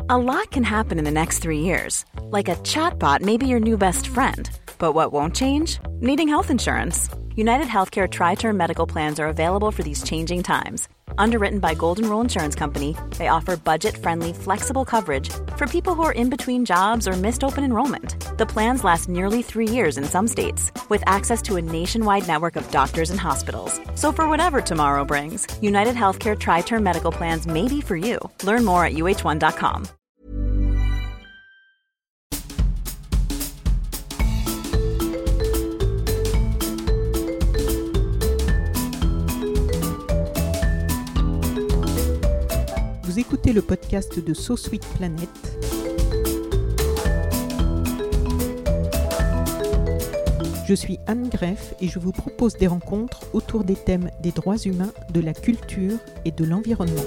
A lot can happen in the next 3 years. Like a chatbot may be your new best friend. But what won't change? Needing health insurance. United Healthcare Tri-Term Medical Plans are available for these changing times. Underwritten by Golden Rule Insurance Company, they offer budget-friendly, flexible coverage for people who are in between jobs or missed open enrollment. The plans last nearly 3 years in some states, with access to a nationwide network of doctors and hospitals. So for whatever tomorrow brings, United Healthcare Tri-Term Medical Plans may be for you. Learn more at uh1.com. Vous écoutez le podcast de So Sweet Planet. Je suis Anne Greff et je vous propose des rencontres autour des thèmes des droits humains, de la culture et de l'environnement.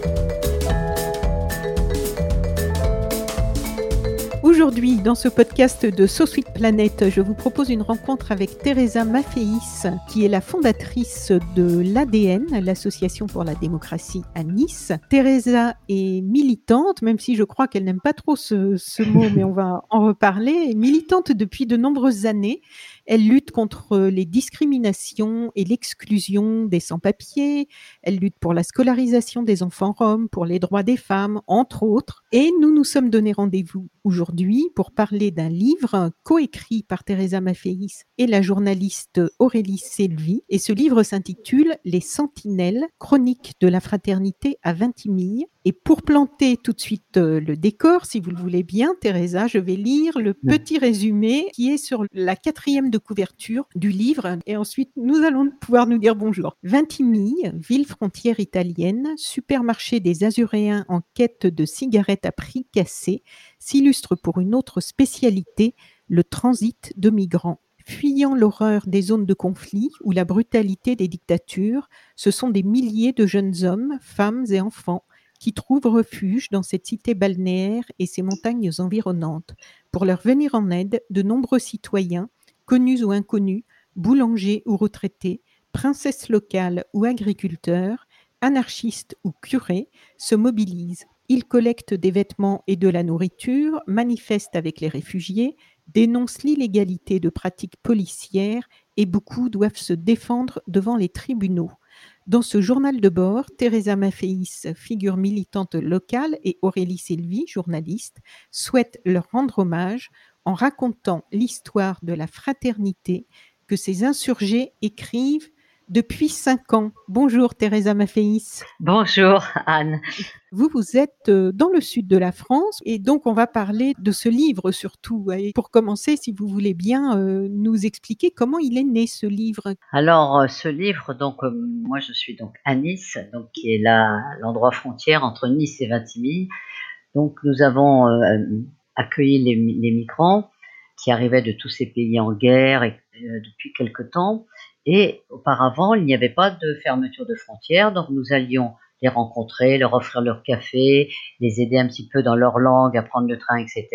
Aujourd'hui, dans ce podcast de So Sweet Planet, je vous propose une rencontre avec Teresa Mafféis, qui est la fondatrice de l'ADN, l'Association pour la démocratie à Nice. Teresa est militante, même si je crois qu'elle n'aime pas trop ce mot, mais on va en reparler. Militante depuis de nombreuses années. Elle lutte contre les discriminations et l'exclusion des sans-papiers. Elle lutte pour la scolarisation des enfants roms, pour les droits des femmes, entre autres. Et nous nous sommes donné rendez-vous aujourd'hui pour parler d'un livre coécrit par Teresa Mafféis et la journaliste Aurélie Selvi. Et ce livre s'intitule « Les Sentinelles, chroniques de la fraternité à Vintimille ». Et pour planter tout de suite le décor, si vous le voulez bien, Teresa, je vais lire le petit résumé qui est sur la 4e de couverture du livre. Et ensuite, nous allons pouvoir nous dire bonjour. Vintimille, ville frontière italienne, supermarché des Azuréens en quête de cigarettes à prix cassés, s'illustre pour une autre spécialité, le transit de migrants. Fuyant l'horreur des zones de conflit ou la brutalité des dictatures, ce sont des milliers de jeunes hommes, femmes et enfants qui trouvent refuge dans cette cité balnéaire et ces montagnes environnantes. Pour leur venir en aide, de nombreux citoyens, connus ou inconnus, boulangers ou retraités, princesses locales ou agriculteurs, anarchistes ou curés, se mobilisent. Ils collectent des vêtements et de la nourriture, manifestent avec les réfugiés, dénoncent l'illégalité de pratiques policières et beaucoup doivent se défendre devant les tribunaux. Dans ce journal de bord, Teresa Mafféis, figure militante locale, et Aurélie Selvi, journaliste, souhaitent leur rendre hommage en racontant l'histoire de la fraternité que ces insurgés écrivent depuis 5 ans. Bonjour Teresa Mafféis. Bonjour Anne. Vous êtes dans le sud de la France et donc on va parler de ce livre surtout. Et pour commencer, si vous voulez bien nous expliquer comment il est né ce livre. Alors ce livre, donc moi je suis donc à Nice, donc qui est l'endroit frontière entre Nice et Vintimille. Donc nous avons accueilli les migrants qui arrivaient de tous ces pays en guerre depuis quelque temps. Et auparavant, il n'y avait pas de fermeture de frontières, donc nous allions les rencontrer, leur offrir leur café, les aider un petit peu dans leur langue, à prendre le train, etc.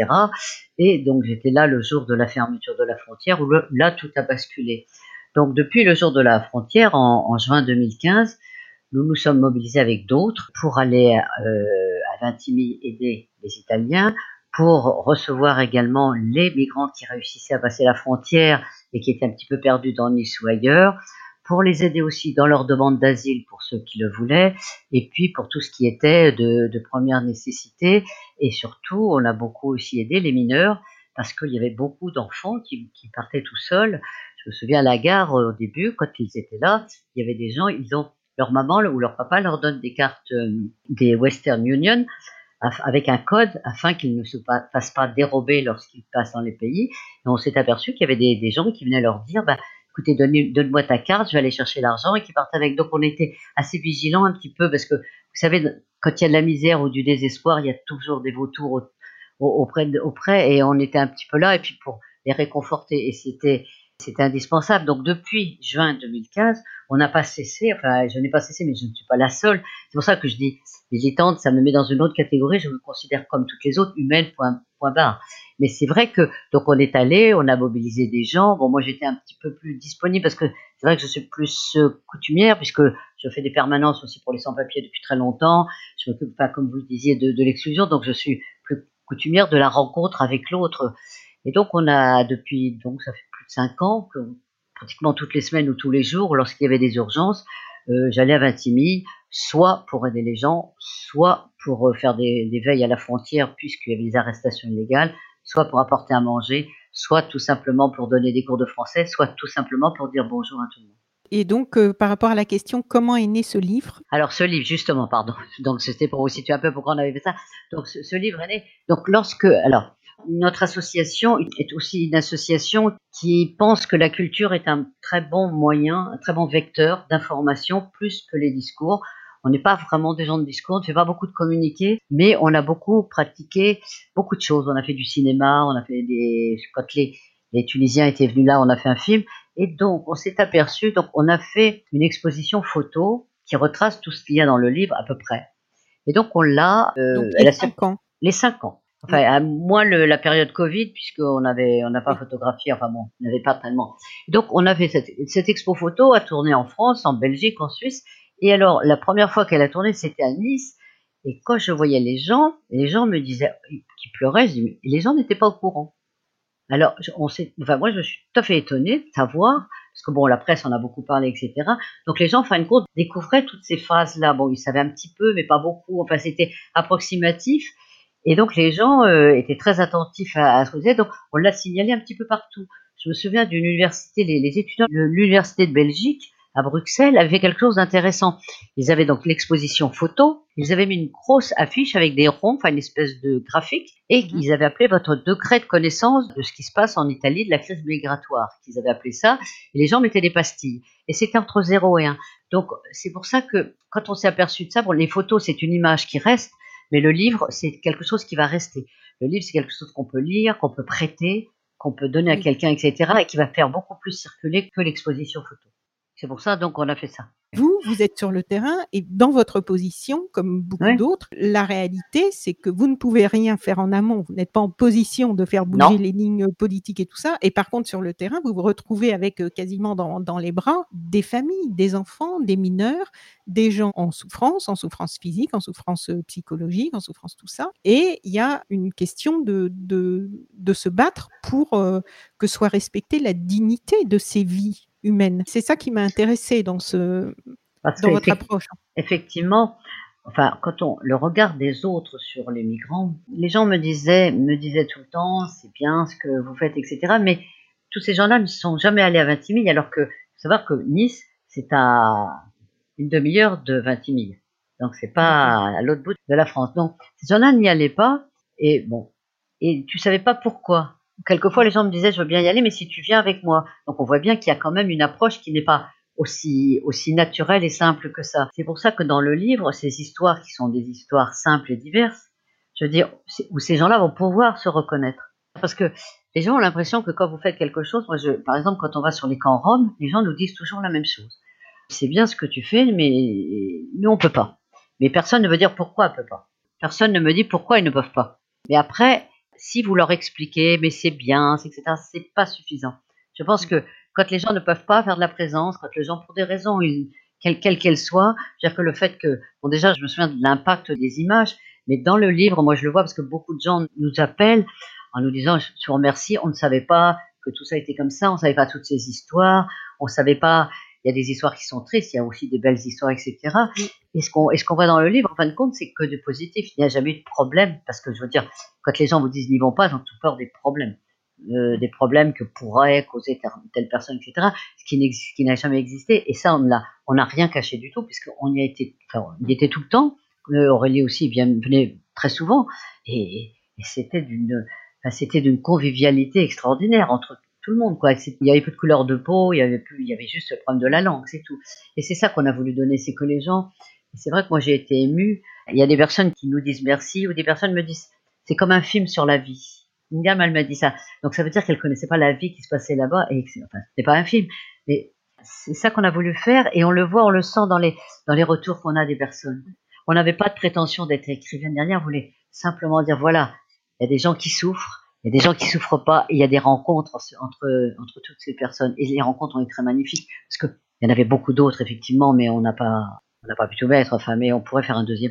Et donc j'étais là le jour de la fermeture de la frontière, où là tout a basculé. Donc depuis le jour de la frontière, en juin 2015, nous nous sommes mobilisés avec d'autres pour aller à Vintimille aider les Italiens, pour recevoir également les migrants qui réussissaient à passer la frontière et qui étaient un petit peu perdus dans Nice ou ailleurs, pour les aider aussi dans leur demande d'asile pour ceux qui le voulaient, et puis pour tout ce qui était de première nécessité. Et surtout, on a beaucoup aussi aidé les mineurs, parce qu'il y avait beaucoup d'enfants qui partaient tout seuls. Je me souviens à la gare, au début, quand ils étaient là, il y avait des gens, leur maman ou leur papa leur donne des cartes des Western Union, avec un code afin qu'ils ne se fassent pas dérober lorsqu'ils passent dans les pays. Et on s'est aperçu qu'il y avait des gens qui venaient leur dire écoutez, donne-moi ta carte, je vais aller chercher l'argent, et qui partent avec. Donc on était assez vigilants un petit peu, parce que vous savez, quand il y a de la misère ou du désespoir, il y a toujours des vautours auprès, et on était un petit peu là, et puis pour les réconforter, et c'était indispensable. Donc depuis juin 2015, on n'a pas cessé, enfin je n'ai pas cessé, mais je ne suis pas la seule. C'est pour ça que je dis militante, ça me met dans une autre catégorie, je me considère comme toutes les autres, humaine, point barre. Mais c'est vrai que, donc on est allé, on a mobilisé des gens. Bon, moi j'étais un petit peu plus disponible, parce que c'est vrai que je suis plus coutumière, puisque je fais des permanences aussi pour les sans-papiers depuis très longtemps. Je m'occupe pas, comme vous le disiez, de l'exclusion, donc je suis coutumière de la rencontre avec l'autre. Et donc on a depuis, donc ça fait plus de 5 ans que pratiquement toutes les semaines ou tous les jours, lorsqu'il y avait des urgences, j'allais à Vintimille, soit pour aider les gens, soit pour faire des veilles à la frontière puisqu'il y avait des arrestations illégales, soit pour apporter à manger, soit tout simplement pour donner des cours de français, soit tout simplement pour dire bonjour à tout le monde. Et donc, par rapport à la question, comment est né ce livre? Alors ce livre, justement, pardon, donc c'était pour vous situer un peu pourquoi on avait fait ça. Donc ce livre est né, donc alors, notre association est aussi une association qui pense que la culture est un très bon moyen, un très bon vecteur d'information, plus que les discours. On n'est pas vraiment des gens de discours, on ne fait pas beaucoup de communiqués, mais on a beaucoup pratiqué beaucoup de choses. On a fait du cinéma, on a fait quand les Tunisiens étaient venus là, on a fait un film. Et donc, on s'est aperçu, donc on a fait une exposition photo qui retrace tout ce qu'il y a dans le livre à peu près. Et donc, on l'a, Donc, les 5 ans. les 5 ans. Enfin, à moins la période Covid, puisqu'on n'a pas photographié, enfin bon, on n'avait pas tellement. Donc, on a fait cette expo photo à tourner en France, en Belgique, en Suisse. Et alors, la première fois qu'elle a tourné, c'était à Nice. Et quand je voyais les gens me disaient, qui pleuraient, je dis, mais les gens n'étaient pas au courant. Alors, moi, je me suis tout à fait étonnée de savoir, parce que bon, la presse en a beaucoup parlé, etc. Donc, les gens, en fin de compte, découvraient toutes ces phases-là. Bon, ils savaient un petit peu, mais pas beaucoup. Enfin, c'était approximatif. Et donc, les gens étaient très attentifs à ce qu'on disait. Donc, on l'a signalé un petit peu partout. Je me souviens d'une université, les étudiants de l'université de Belgique, à Bruxelles, avaient fait quelque chose d'intéressant. Ils avaient donc l'exposition photo. Ils avaient mis une grosse affiche avec des ronds, enfin une espèce de graphique, et ils avaient appelé votre degré de connaissance de ce qui se passe en Italie, de la crise migratoire, qu'ils avaient appelé ça. Et les gens mettaient des pastilles. Et c'était entre 0 et 1. Donc, c'est pour ça que quand on s'est aperçu de ça, bon, les photos, c'est une image qui reste, mais le livre, c'est quelque chose qui va rester. Le livre, c'est quelque chose qu'on peut lire, qu'on peut prêter, qu'on peut donner à quelqu'un, etc., et qui va faire beaucoup plus circuler que l'exposition photo. C'est pour ça, donc, on a fait ça. Vous êtes sur le terrain et dans votre position, comme beaucoup d'autres, la réalité, c'est que vous ne pouvez rien faire en amont. Vous n'êtes pas en position de faire bouger les lignes politiques et tout ça. Et par contre, sur le terrain, vous vous retrouvez avec quasiment dans les bras des familles, des enfants, des mineurs, des gens en souffrance physique, en souffrance psychologique, en souffrance tout ça. Et il y a une question de se battre pour que soit respectée la dignité de ces vies humaine. C'est ça qui m'a intéressée dans votre approche. Effectivement, enfin, le regard des autres sur les migrants, les gens me disaient tout le temps, c'est bien ce que vous faites, etc. Mais tous ces gens-là ne sont jamais allés à Vintimille, alors que, faut savoir que Nice, c'est à une demi-heure de Vintimille. Donc, c'est pas à l'autre bout de la France. Donc, ces gens-là n'y allaient pas, et tu savais pas pourquoi. Quelquefois, les gens me disaient, je veux bien y aller, mais si tu viens avec moi. Donc, on voit bien qu'il y a quand même une approche qui n'est pas aussi naturelle et simple que ça. C'est pour ça que dans le livre, ces histoires qui sont des histoires simples et diverses, je veux dire, où ces gens-là vont pouvoir se reconnaître. Parce que les gens ont l'impression que quand vous faites quelque chose, par exemple, quand on va sur les camps roms, les gens nous disent toujours la même chose. C'est bien ce que tu fais, mais nous, on peut pas. Mais personne ne veut dire pourquoi on peut pas. Personne ne me dit pourquoi ils ne peuvent pas. Mais après, si vous leur expliquez, mais c'est bien, etc., c'est pas suffisant. Je pense que quand les gens ne peuvent pas faire de la présence, quand les gens, pour des raisons, quelles qu'elles soient, c'est-à-dire que le fait que, bon, déjà, je me souviens de l'impact des images, mais dans le livre, moi, je le vois parce que beaucoup de gens nous appellent en nous disant, je vous remercie, on ne savait pas que tout ça était comme ça, on ne savait pas toutes ces histoires, on ne savait pas, il y a des histoires qui sont tristes, il y a aussi des belles histoires, etc. Et ce qu'on voit dans le livre, en fin de compte, c'est que de positif. Il n'y a jamais eu de problème, parce que je veux dire, quand les gens vous disent n'y vont pas, ils ont tout peur des problèmes que pourrait causer telle personne, etc. Ce qui n'a jamais existé. Et ça, on n'a rien caché du tout, puisqu'on y a été, enfin, on y était tout le temps. Aurélie aussi venait très souvent, et c'était d'une convivialité extraordinaire entre tout le monde, quoi. Il y avait peu de couleur de peau, il y avait juste le problème de la langue, c'est tout. Et c'est ça qu'on a voulu donner, c'est que les gens, et c'est vrai que moi j'ai été émue. Il y a des personnes qui nous disent merci, ou des personnes me disent, c'est comme un film sur la vie. Une dame, elle m'a dit ça. Donc ça veut dire qu'elle connaissait pas la vie qui se passait là-bas, et c'était pas un film. Mais c'est ça qu'on a voulu faire, et on le voit, on le sent dans les retours qu'on a des personnes. On n'avait pas de prétention d'être écrivaine derrière, on voulait simplement dire, voilà, il y a des gens qui souffrent, il y a des gens qui souffrent pas, et il y a des rencontres entre toutes ces personnes. Et les rencontres ont été très magnifiques, parce que il y en avait beaucoup d'autres, effectivement, mais on n'a pas pu tout mettre, enfin, mais on pourrait faire un deuxième tome.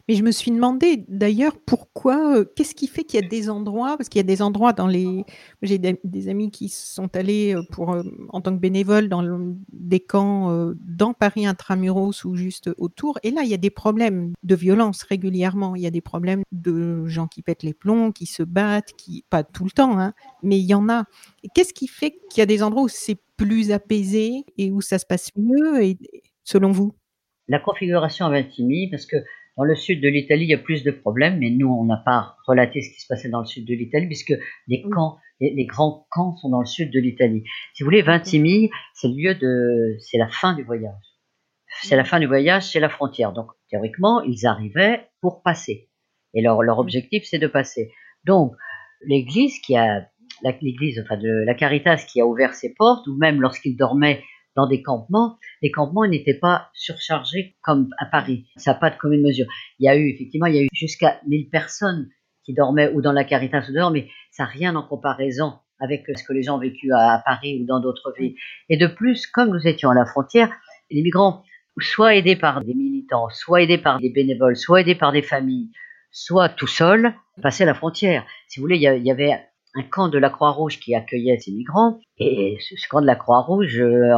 Mais je me suis demandé d'ailleurs pourquoi, qu'est-ce qui fait qu'il y a des endroits parce qu'il y a des endroits dans les j'ai des amis qui sont allés, pour, en tant que bénévoles dans des camps, dans Paris intramuros ou juste autour et là, il y a des problèmes de violence régulièrement. Il y a des problèmes de gens qui pètent les plombs, qui se battent, qui pas tout le temps, hein, mais il y en a. Et qu'est-ce qui fait qu'il y a des endroits où c'est plus apaisé et où ça se passe mieux et selon vous? La configuration à Vintimille, parce que dans le sud de l'Italie, il y a plus de problèmes, mais nous, on n'a pas relaté ce qui se passait dans le sud de l'Italie, puisque les Oui, camps, les grands camps sont dans le sud de l'Italie. Si vous voulez, d'accord. Vintimille, c'est la fin du voyage. C'est la Mmh. fin du voyage, c'est la frontière. Donc, théoriquement, ils arrivaient pour passer. Et leur Oui. objectif, c'est de passer. Donc, l'église qui a, l'église, enfin, la Caritas qui a ouvert ses portes, ou même lorsqu'ils dormaient dans des campements, les campements n'étaient pas surchargés comme à Mmh. Paris. Ça n'a pas de commune mesure. Effectivement, il y a eu jusqu'à 1000 personnes qui dormaient ou dans la Caritas ou dehors, mais ça n'a rien en comparaison avec ce que les gens ont vécu à Paris ou dans d'autres villes. Oui. Et de plus, comme nous étions à la frontière, les migrants soit aidés par des militants, soit aidés par des bénévoles, soit aidés par des familles, soit tout seuls, passer la frontière. Si vous voulez, il y avait un camp de la Croix-Rouge qui accueillait ces migrants, et ce camp de la Croix-Rouge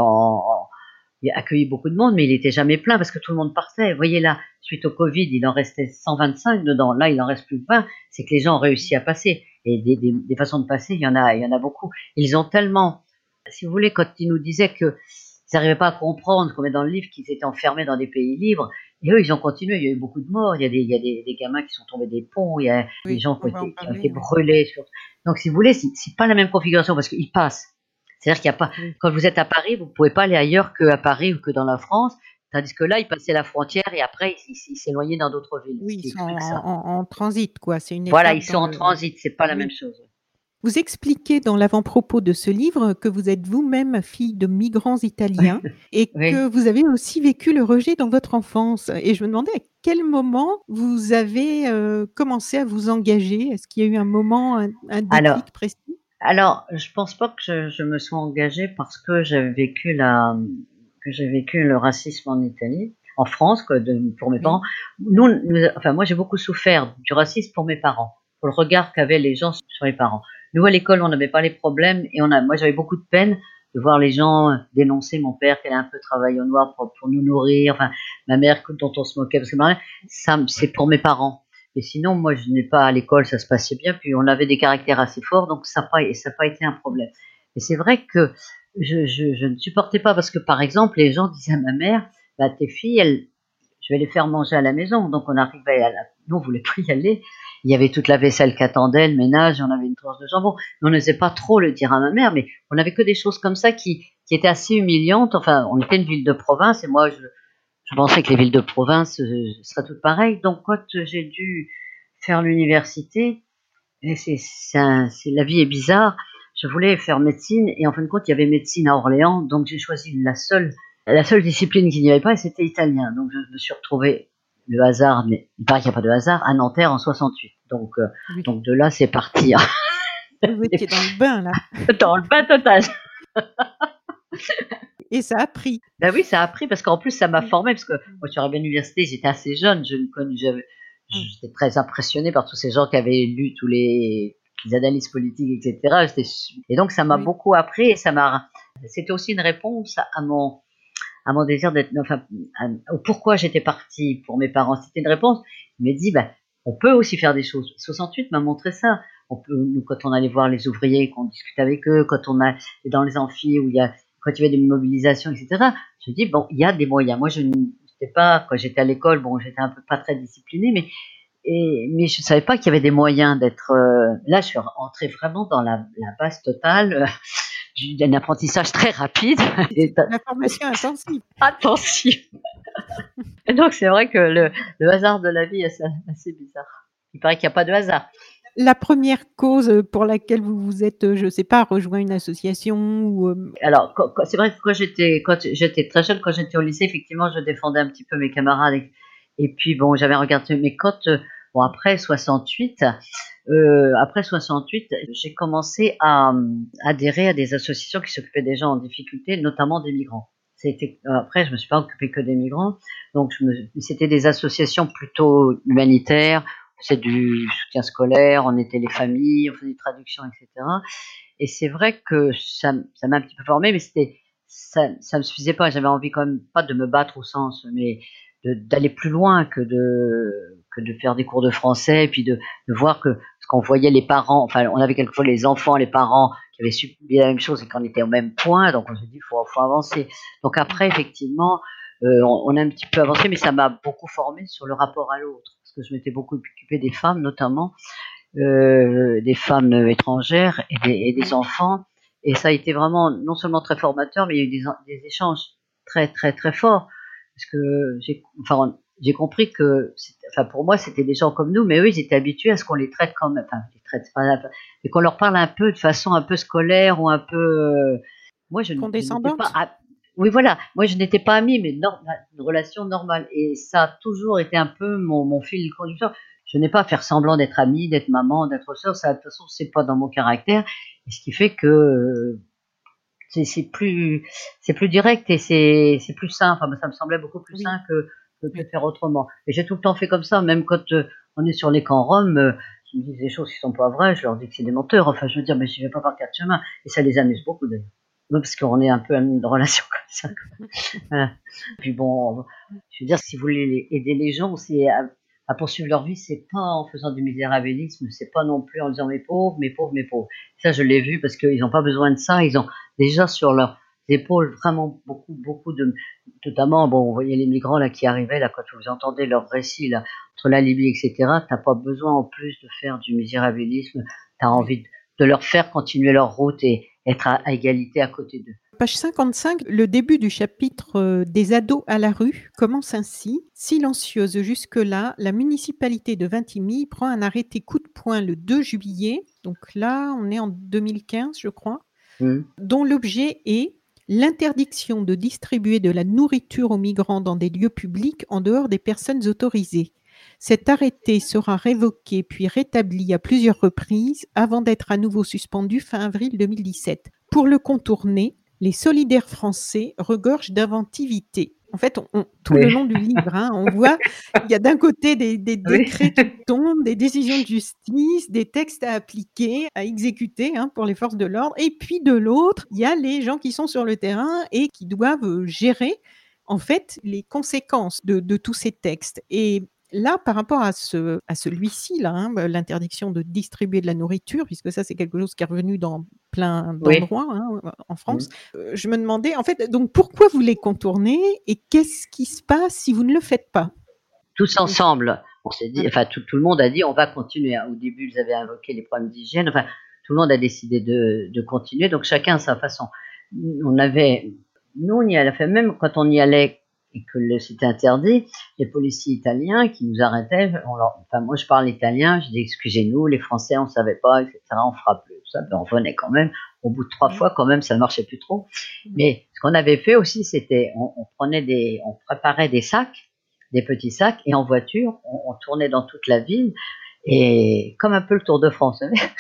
il a accueilli beaucoup de monde, mais il n'était jamais plein parce que tout le monde partait. Vous voyez là, suite au Covid, il en restait 125 dedans. Là, il en reste plus que 20. C'est que les gens ont réussi à passer. Et des façons de passer, il y en a beaucoup. Ils ont tellement, si vous voulez, quand ils nous disaient que ils n'arrivaient pas à comprendre, comme est dans le livre, qu'ils étaient enfermés dans des pays libres. Et eux, ils ont continué. Il y a eu beaucoup de morts. Il y a des gamins qui sont tombés des ponts. Il y a des Oui, gens on va en qui ont été parler, oui. brûlés. Donc, si vous voulez, c'est pas la même configuration parce qu'ils passent. C'est-à-dire qu'il y a pas, Oui. quand vous êtes à Paris, vous pouvez pas aller ailleurs qu'à Paris ou que dans la France. Tandis que là, ils passaient la frontière et après, ils s'éloignaient dans d'autres villes. Oui, ils C'était sont que ça. en transit, quoi. C'est une Voilà, ils étape sont dans en le transit. C'est pas la même oui. chose. Vous expliquez dans l'avant-propos de ce livre que vous êtes vous-même fille de migrants italiens et Oui. que vous avez aussi vécu le rejet dans votre enfance et je me demandais à quel moment vous avez, commencé à vous engager? Est-ce qu'il y a eu un moment, un Alors, déclic précis? Je pense pas que je me sois engagée parce que que j'ai vécu le racisme en Italie, en France, pour mes parents. Oui, Enfin, moi, j'ai beaucoup souffert du racisme pour mes parents, pour le regard qu'avaient les gens sur les parents. Nous, à l'école, on n'avait pas les problèmes moi, j'avais beaucoup de peine de voir les gens dénoncer mon père qui allait un peu travailler au noir pour nous nourrir, enfin, ma mère dont on se moquait parce que ça, c'est pour mes parents. Et sinon, moi, je n'ai pas à l'école, ça se passait bien. Puis on avait des caractères assez forts, donc ça n'a pas été un problème. Et c'est vrai que je ne supportais pas parce que, par exemple, les gens disaient à ma mère, bah, tes filles, je vais les faire manger à la maison. Donc on arrivait nous, on voulait plus y aller. Il y avait toute la vaisselle qui attendait, le ménage, on avait une tranche de jambon. Mais on n'osait pas trop le dire à ma mère, mais on avait que des choses comme ça qui étaient assez humiliantes. Enfin, on était une ville de province et moi, je pensais que les villes de province seraient toutes pareilles. Donc, quand j'ai dû faire l'université, et la vie est bizarre. Je voulais faire médecine et en fin de compte, il y avait médecine à Orléans, donc j'ai choisi la seule discipline qu'il n'y avait pas, et c'était italien. Donc, je me suis retrouvée, le hasard, mais il paraît qu'il n'y a pas de hasard, à Nanterre en 68. oui. Donc de là, c'est parti Vous étiez dans le bain là dans le bas total. et ça a pris. Ben oui, ça a pris parce qu'en plus, ça m'a Mmh. formée parce que Mmh. moi, je suis arrivée à l'université, j'étais assez jeune, Mmh. j'étais très impressionnée par tous ces gens qui avaient lu les analyses politiques, etc. Et donc, ça m'a Oui. beaucoup appris et c'était aussi une réponse à mon désir d'être, enfin, au pourquoi j'étais partie pour mes parents. C'était une réponse. Je me dis, bah, on peut aussi faire des choses. 68 m'a montré ça. Nous, quand on allait voir les ouvriers, qu'on discute avec eux, quand on a dans les amphis quand il y avait des mobilisations, etc. Je me dis, bon, il y a des moyens. Moi, je n'étais pas, quand j'étais à l'école, bon, j'étais un peu pas très disciplinée, mais je savais pas qu'il y avait des moyens d'être, là, je suis entrée vraiment dans la base totale, d'un apprentissage très rapide. C'est la formation intensive. Attention. Et donc c'est vrai que le hasard de la vie est assez bizarre. Il paraît qu'il n'y a pas de hasard. La première cause, pour laquelle vous vous êtes, je sais pas, rejoint une association ou, Alors c'est vrai que quand j'étais très jeune, quand j'étais au lycée, effectivement, je défendais un petit peu mes camarades et puis bon, j'avais regardé, mais bon, après 68, j'ai commencé à adhérer à des associations qui s'occupaient des gens en difficulté, notamment des migrants. Après, je me suis pas occupée que des migrants, donc c'était des associations plutôt humanitaires. On faisait du soutien scolaire, on aidait les familles, on faisait des traductions, etc. Et c'est vrai que ça m'a un petit peu formée, mais ça me suffisait pas. J'avais envie quand même pas de me battre au sens, mais d'aller plus loin que de faire des cours de français, et puis de voir que ce qu'on voyait les parents, enfin, on avait quelquefois les enfants, les parents qui avaient subi la même chose et qu'on était au même point, donc on s'est dit faut avancer. Donc après, effectivement, on a un petit peu avancé, mais ça m'a beaucoup formé sur le rapport à l'autre, parce que je m'étais beaucoup occupée des femmes, notamment des femmes étrangères et des enfants. Et ça a été vraiment non seulement très formateur, mais il y a eu des échanges très très très forts. Parce que j'ai compris que, pour moi, c'était des gens comme nous, mais eux, ils étaient habitués à ce qu'on les traite quand même, les traite pas, mais qu'on leur parle un peu de façon un peu scolaire ou un peu. Moi, je n'étais pas. Condescendante. Oui, voilà. Moi, je n'étais pas amie, mais une relation normale. Et ça a toujours été un peu mon fil conducteur. Je n'ai pas à faire semblant d'être amie, d'être maman, d'être sœur. Ça, de toute façon, c'est pas dans mon caractère. Et ce qui fait que c'est plus direct et c'est plus sain. Enfin, ça me semblait beaucoup plus sain que de faire autrement. Et j'ai tout le temps fait comme ça, même quand on est sur les camps roms, ils me disent des choses qui sont pas vraies, je leur dis que c'est des menteurs. Enfin, je veux dire, mais je vais pas par quatre chemins. Et ça les amuse beaucoup d'ailleurs. Parce qu'on est un peu en relation comme ça. Voilà. Puis bon, je veux dire, si vous voulez aider les gens, c'est à poursuivre leur vie, c'est pas en faisant du misérabilisme, c'est pas non plus en disant mes pauvres, mes pauvres, mes pauvres. Ça, je l'ai vu parce qu'ils n'ont pas besoin de ça. Ils ont déjà sur leurs épaules vraiment beaucoup notamment, bon, vous voyez les migrants là qui arrivaient là quand vous entendez leurs récits là entre la Libye, etc. T'as pas besoin en plus de faire du misérabilisme. T'as envie de leur faire continuer leur route et être à égalité à côté d'eux. Page 55, le début du chapitre des ados à la rue commence ainsi. Silencieuse jusque-là, la municipalité de Vintimille prend un arrêté coup de poing le 2 juillet, donc là on est en 2015 je crois, dont l'objet est l'interdiction de distribuer de la nourriture aux migrants dans des lieux publics en dehors des personnes autorisées. Cet arrêté sera révoqué puis rétabli à plusieurs reprises avant d'être à nouveau suspendu fin avril 2017. Pour le contourner, les solidaires français regorgent d'inventivité. En fait, tout le long du livre, on voit il y a d'un côté des décrets qui tombent, des décisions de justice, des textes à appliquer, à exécuter pour les forces de l'ordre. Et puis de l'autre, il y a les gens qui sont sur le terrain et qui doivent gérer en fait les conséquences de tous ces textes. Et là, par rapport à celui-ci, là, l'interdiction de distribuer de la nourriture, puisque ça, c'est quelque chose qui est revenu dans plein d'endroits en France, je me demandais, en fait, donc pourquoi vous les contournez et qu'est-ce qui se passe si vous ne le faites pas? Tous ensemble, on s'est dit, enfin tout le monde a dit on va continuer. Au début, ils avaient invoqué les problèmes d'hygiène, enfin tout le monde a décidé de continuer, donc chacun à sa façon. Nous, on y allait, enfin, même quand on y allait et que c'était interdit, les policiers italiens qui nous arrêtaient, moi je parle italien, je dis excusez-nous, les Français on savait pas, etc., on fera plus, ça, on revenait quand même. Au bout de 3 fois, quand même, ça ne marchait plus trop. Mais ce qu'on avait fait aussi, c'était on préparait des sacs, des petits sacs, et en voiture, on tournait dans toute la ville, et comme un peu le Tour de France, vous savez.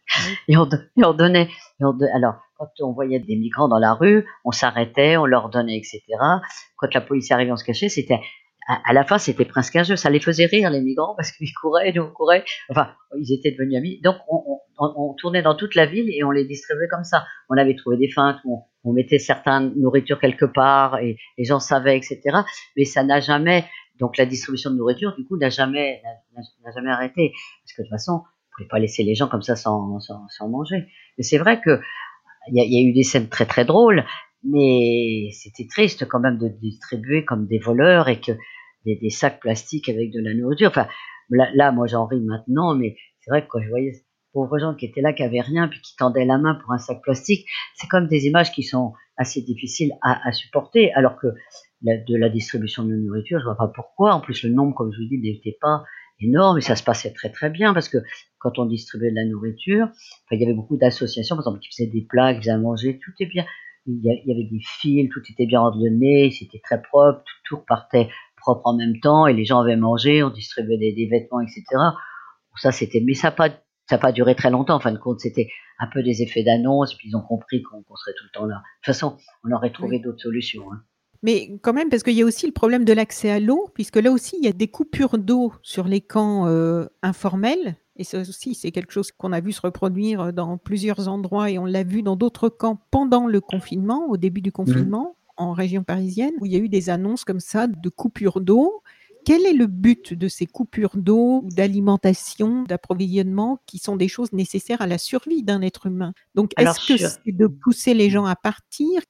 Alors, quand on voyait des migrants dans la rue, on s'arrêtait, on leur donnait, etc. Quand la police arrivait, on se cachait. À la fin, c'était presque un jeu. Ça les faisait rire, les migrants, parce qu'ils couraient, nous on courait. Enfin, ils étaient devenus amis. Donc, on tournait dans toute la ville et on les distribuait comme ça. On avait trouvé des feintes, on mettait certaines nourritures quelque part et les gens savaient, etc. Mais ça n'a jamais, donc la distribution de nourriture, du coup, n'a jamais arrêté. Parce que de toute façon, on pouvait pas laisser les gens comme ça sans manger. Mais c'est vrai que il y a eu des scènes très très drôles, mais c'était triste quand même de distribuer comme des voleurs et que des sacs plastiques avec de la nourriture. Enfin, là moi j'en ris maintenant, mais c'est vrai que quand je voyais ces pauvres gens qui étaient là, qui avaient rien, puis qui tendaient la main pour un sac plastique, c'est comme des images qui sont assez difficiles à supporter, alors que de la distribution de nourriture, je vois pas pourquoi. En plus, le nombre, comme je vous dis, n'était pas énorme et ça se passait très très bien parce que quand on distribuait de la nourriture, il y avait beaucoup d'associations, par exemple, qui faisaient des plats, qui faisaient à manger, tout est bien. Il y avait des fils, tout était bien ordonné, c'était très propre, tout repartait propre en même temps et les gens avaient mangé, on distribuait des vêtements, etc. Ça, mais ça n'a pas duré très longtemps. En fin de compte, c'était un peu des effets d'annonce et puis ils ont compris qu'on serait tout le temps là. De toute façon, on aurait trouvé d'autres solutions. Mais quand même, parce qu'il y a aussi le problème de l'accès à l'eau, puisque là aussi, il y a des coupures d'eau sur les camps informels. Et ça aussi, c'est quelque chose qu'on a vu se reproduire dans plusieurs endroits et on l'a vu dans d'autres camps pendant le confinement, au début du Mmh. confinement, en région parisienne, où il y a eu des annonces comme ça de coupures d'eau. Quel est le but de ces coupures d'eau, d'alimentation, d'approvisionnement, qui sont des choses nécessaires à la survie d'un être humain? Donc, Alors est-ce que sur c'est de pousser les gens à partir?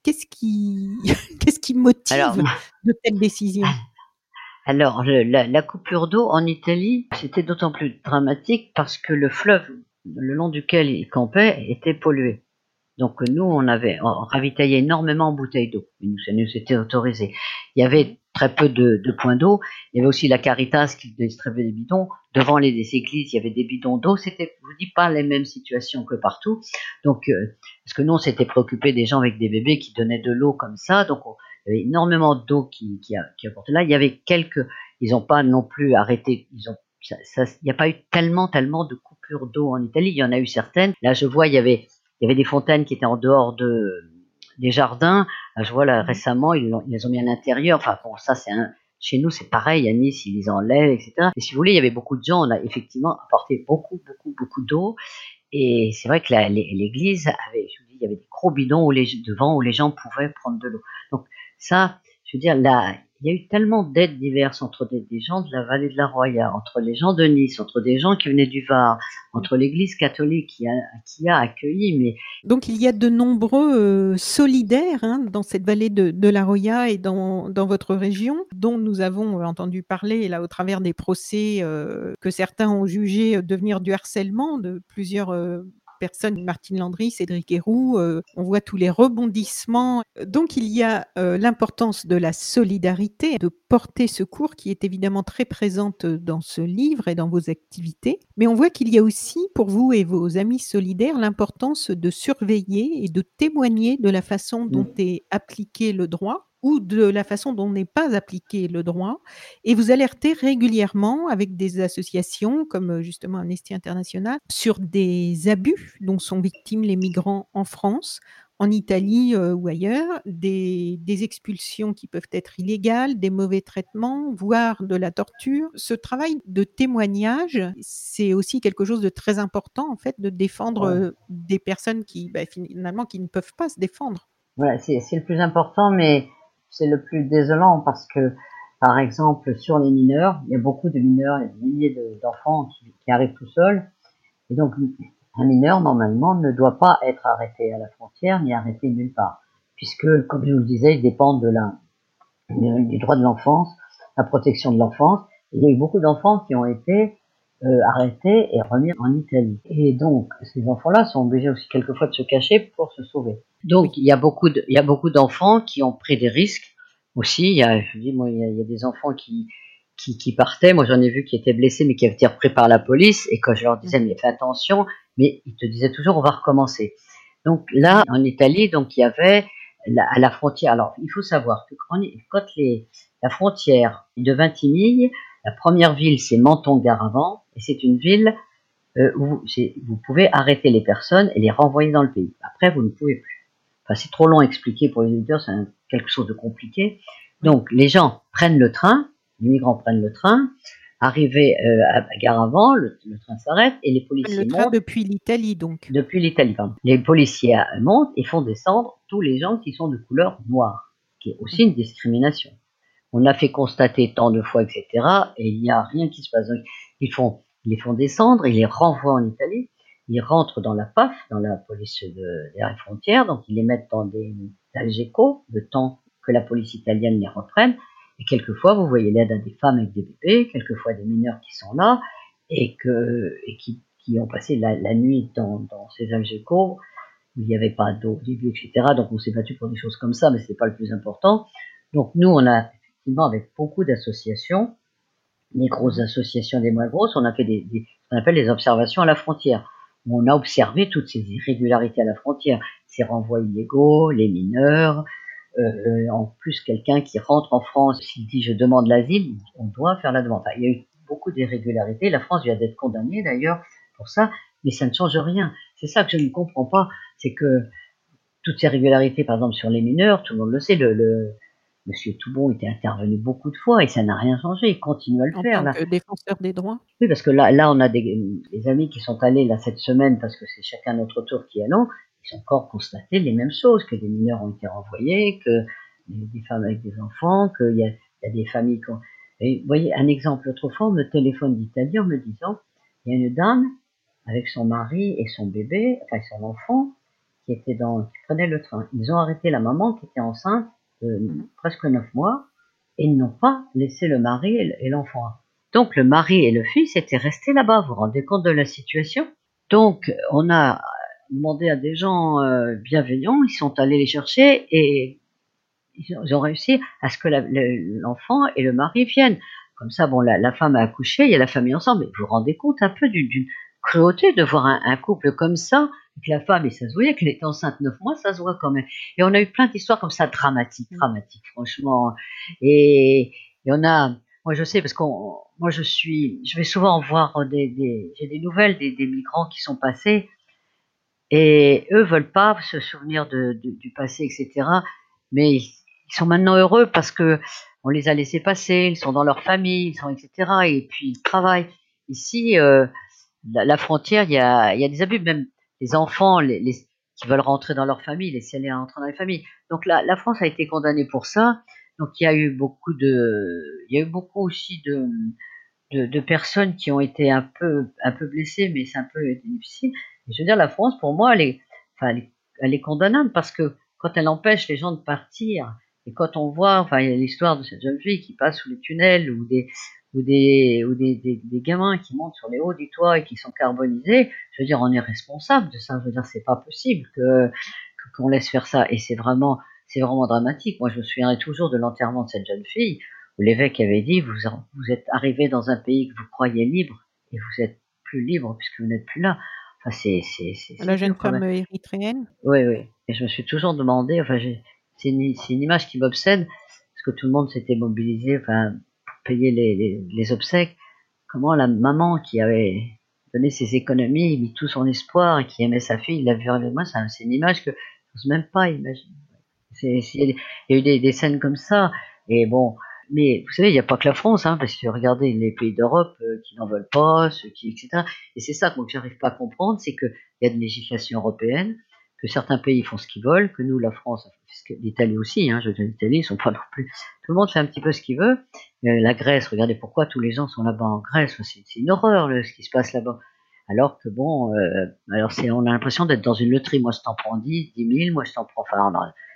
Qu'est-ce qui alors motive de telles décisions? alors la coupure d'eau en Italie, c'était d'autant plus dramatique parce que le fleuve le long duquel ils campaient était pollué. Donc nous, on ravitaillait énormément en bouteilles d'eau. Et nous, ça nous était autorisé. Il y avait très peu de points d'eau. Il y avait aussi la Caritas qui distribuait des bidons. Devant les églises, il y avait des bidons d'eau. C'était, je vous dis, pas les mêmes situations que partout. Donc, parce que nous, on s'était préoccupé des gens avec des bébés qui donnaient de l'eau comme ça. Donc, il y avait énormément d'eau qui apportait là. Il y avait ils n'ont pas non plus arrêté. Il n'y a pas eu tellement de coupures d'eau en Italie. Il y en a eu certaines. Là, je vois, il y avait des fontaines qui étaient en dehors des jardins. Je vois là Mmh. récemment, ils les ont mis à l'intérieur. Enfin bon, ça chez nous c'est pareil. À Nice, ils les enlèvent, etc. Et si vous voulez, il y avait beaucoup de gens. On a effectivement apporté beaucoup d'eau. Et c'est vrai que l'église avait, je vous dis, il y avait des gros bidons devant où les gens pouvaient prendre de l'eau. Donc ça, je veux dire, là, il y a eu tellement d'aides diverses entre des gens de la vallée de la Roya, entre les gens de Nice, entre des gens qui venaient du Var, entre l'église catholique qui a accueilli, mais Donc il y a de nombreux, solidaires, hein, dans cette vallée de la Roya et dans votre région, dont nous avons, entendu parler là au travers des procès, que certains ont jugés, devenir du harcèlement de plusieurs, personnes, Martine Landry, Cédric Herrou, on voit tous les rebondissements. Donc il y a, l'importance de la solidarité, de porter secours qui est évidemment très présente, dans ce livre et dans vos activités. Mais on voit qu'il y a aussi pour vous et vos amis solidaires l'importance de surveiller et de témoigner de la façon dont mmh, est appliqué le droit ou de la façon dont n'est pas appliqué le droit et vous alertez régulièrement avec des associations comme, justement Amnesty International sur des abus dont sont victimes les migrants en France, en Italie, ou ailleurs, des expulsions qui peuvent être illégales, des mauvais traitements, voire de la torture. Ce travail de témoignage, c'est aussi quelque chose de très important, en fait, de défendre, ouais. des personnes qui, finalement, qui ne peuvent pas se défendre. Voilà, c'est le plus important, mais c'est le plus désolant parce que, par exemple, sur les mineurs, il y a beaucoup de mineurs, il y a des milliers d'enfants qui arrivent tout seuls. Et donc, un mineur, normalement, ne doit pas être arrêté à la frontière ni arrêté nulle part, puisque, comme je vous le disais, ils dépendent du droit de l'enfance, la protection de l'enfance. Il y a eu beaucoup d'enfants qui ont été arrêtés et remis en Italie. Et donc, ces enfants-là sont obligés aussi quelquefois de se cacher pour se sauver. Donc, Oui. il y a beaucoup d'enfants qui ont pris des risques aussi. Je vous dis, moi, il y a des enfants qui partaient. Moi, j'en ai vu qui étaient blessés, mais qui avaient été repris par la police. Et quand je leur disais, Mmh. mais fais attention, mais ils te disaient toujours, on va recommencer. Donc là, en Italie, donc il y avait à la frontière. Alors, il faut savoir que quand la frontière de Vintimille, la première ville, c'est Menton-Garavan, et c'est une ville où vous pouvez arrêter les personnes et les renvoyer dans le pays. Après, vous ne pouvez plus. Enfin, c'est trop long à expliquer pour les auditeurs, c'est quelque chose de compliqué. Oui. Donc, les gens prennent le train, les migrants prennent le train, arrivés à Garavan, le train s'arrête et les Le policiers train montent depuis l'Italie donc? depuis l'Italie. Pardon. Les policiers montent et font descendre tous les gens qui sont de couleur noire, qui est aussi Mmh. une discrimination. On a fait constater tant de fois, etc. Et il n'y a rien qui se passe. Donc, ils les font descendre, ils les renvoient en Italie, ils rentrent dans la PAF, dans la police des frontières, donc ils les mettent dans des algécos, le temps que la police italienne les reprenne. Et quelquefois, vous voyez l'aide à des femmes avec des bébés, quelquefois des mineurs qui sont là et qui ont passé la nuit dans ces algécos où il n'y avait pas d'eau au début, etc. Donc on s'est battu pour des choses comme ça, mais c'est pas le plus important. Donc nous, on a effectivement avec beaucoup d'associations, des grosses Mmh. associations, des moins grosses, on a fait ce qu'on appelle des observations à la frontière. Où on a observé toutes ces irrégularités à la frontière, ces renvois illégaux, les mineurs, en plus quelqu'un qui rentre en France, s'il dit je demande l'asile, on doit faire la demande. Enfin, il y a eu beaucoup d'irrégularités, la France vient d'être condamnée d'ailleurs pour ça, mais ça ne change rien. C'est ça que je ne comprends pas, c'est que toutes ces régularités, par exemple sur les mineurs, tout le monde le sait, Monsieur Toubon était intervenu beaucoup de fois et ça n'a rien changé. Il continue à le En faire tant là. que défenseur des droits? Oui, parce que là, on a des amis qui sont allés là cette semaine parce que c'est chacun notre tour qui allons. Ils ont encore constaté les mêmes choses, que des mineurs ont été renvoyés, que des femmes avec des enfants, qu'il y a des familles qui ont... Et vous voyez, un exemple, autrefois, on me téléphone d'Italie en me disant, il y a une dame avec son mari et son bébé, enfin son enfant, qui prenait le train. Ils ont arrêté la maman qui était enceinte de presque 9 mois et ils n'ont pas laissé le mari et l'enfant. Donc le mari et le fils étaient restés là-bas. Vous vous rendez compte de la situation? Donc on a demandé à des gens bienveillants, ils sont allés les chercher et ils ont réussi à ce que l'enfant et le mari viennent. Comme ça, bon, la femme a accouché, il y a la famille ensemble. Mais vous vous rendez compte un peu d'une cruauté de voir un couple comme ça, que la femme, et ça se voyait qu'elle était enceinte 9 mois, ça se voit quand même. Et on a eu plein d'histoires comme ça, dramatiques, franchement. Et on a, moi je sais, parce je vais souvent voir j'ai des nouvelles des migrants qui sont passés, et eux veulent pas se souvenir du passé, etc. Mais ils sont maintenant heureux parce que on les a laissés passer, ils sont dans leur famille, etc. Et puis ils travaillent. Ici, la frontière, il y a des abus, même les enfants, qui veulent rentrer dans leur famille, laisser les rentrer dans les familles. Donc la France a été condamnée pour ça. Donc il y a eu beaucoup aussi de personnes qui ont été un peu blessées, mais c'est un peu difficile. Et je veux dire, la France, pour moi, elle est condamnable parce que quand elle empêche les gens de partir, et quand on voit, enfin, il y a l'histoire de cette jeune fille qui passe sous les tunnels ou des gamins qui montent sur les hauts du toit et qui sont carbonisés, je veux dire, on est responsable de ça. Je veux dire, c'est pas possible qu'on laisse faire ça. Et c'est vraiment dramatique. Moi, je me souviendrai toujours de l'enterrement de cette jeune fille où l'évêque avait dit, vous êtes arrivé dans un pays que vous croyez libre et vous êtes plus libre puisque vous n'êtes plus là. Enfin, c'est La jeune dur quand femme même. érythréenne? Oui, oui. Et je me suis toujours demandé, enfin, c'est une image qui m'obsède, parce que tout le monde s'était mobilisé, enfin, pour payer les obsèques. Comment la maman qui avait donné ses économies, mis tout son espoir et qui aimait sa fille, l'a vu avec moi, c'est une image que je n'ose même pas imaginer. Il y a eu des scènes comme ça, et bon, mais vous savez, il n'y a pas que la France, hein, parce que regardez les pays d'Europe qui n'en veulent pas, etc. Et c'est ça que moi, que j'arrive pas à comprendre, c'est qu'il y a une législation européenne, que certains pays font ce qu'ils veulent, que nous, la France, l'Italie aussi, hein, je veux dire, l'Italie, ils sont pas non plus. Tout le monde fait un petit peu ce qu'il veut. La Grèce, regardez pourquoi tous les gens sont là-bas en Grèce, c'est une horreur ce qui se passe là-bas. Alors que bon, on a l'impression d'être dans une loterie. Moi, je t'en prends 10 000, moi je t'en prends. Enfin, non,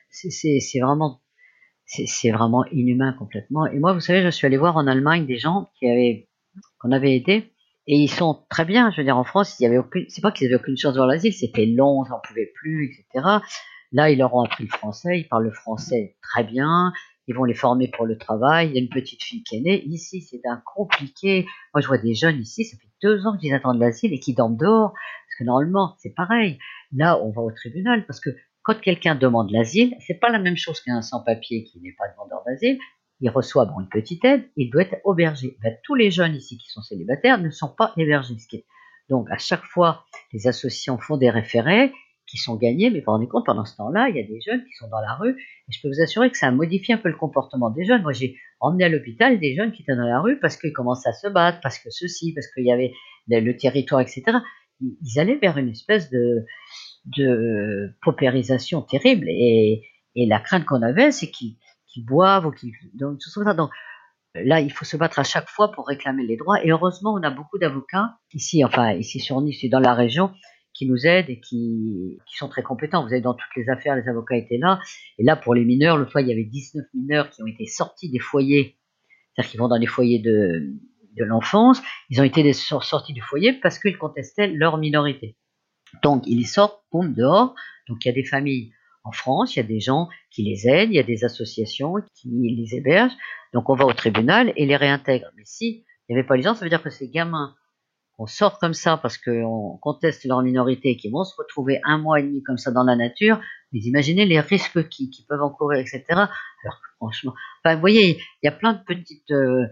c'est vraiment inhumain complètement. Et moi, vous savez, je suis allé voir en Allemagne des gens qu'on avait aidés, et ils sont très bien. Je veux dire, en France, c'est pas qu'ils avaient aucune chance d'avoir l'asile, c'était long, ils n'en pouvaient plus, etc. Là, ils leur ont appris le français, ils parlent le français très bien, ils vont les former pour le travail. Il y a une petite fille qui est née. Ici, c'est d'un compliqué. Moi, je vois des jeunes ici, ça fait 2 ans qu'ils attendent l'asile et qui dorment dehors. Parce que normalement, c'est pareil. Là, on va au tribunal parce que quand quelqu'un demande l'asile, c'est pas la même chose qu'un sans-papier qui n'est pas demandeur d'asile. Il reçoit une petite aide, il doit être hébergé. Ben, tous les jeunes ici qui sont célibataires ne sont pas hébergés. Donc, à chaque fois, les associations font des référés qui sont gagnés, mais vous vous rendez compte, pendant ce temps-là, il y a des jeunes qui sont dans la rue, et je peux vous assurer que ça a modifié un peu le comportement des jeunes. Moi, j'ai emmené à l'hôpital des jeunes qui étaient dans la rue parce qu'ils commençaient à se battre, parce que parce qu'il y avait le territoire, etc. Ils allaient vers une espèce de paupérisation terrible, et la crainte qu'on avait, c'est qu'ils boivent ou qu'ils... Donc, là, il faut se battre à chaque fois pour réclamer les droits. Et heureusement, on a beaucoup d'avocats ici sur Nice et dans la région, qui nous aident et qui sont très compétents. Vous avez dans toutes les affaires, les avocats étaient là. Et là, pour les mineurs, l'autre fois, il y avait 19 mineurs qui ont été sortis des foyers, c'est-à-dire qu'ils vont dans les foyers de l'enfance. Ils ont été sortis du foyer parce qu'ils contestaient leur minorité. Donc, ils sortent, boum, dehors. Donc, il y a des familles en France, il y a des gens qui les aident, il y a des associations qui les hébergent. Donc, on va au tribunal et les réintègre. Mais si il n'y avait pas les gens, ça veut dire que ces gamins qu'on sort comme ça parce qu'on conteste leur minorité et qui vont se retrouver 1 mois et demi comme ça dans la nature, vous imaginez les risques qu'ils peuvent encourir, etc. Alors que franchement, vous voyez, il y a plein de petites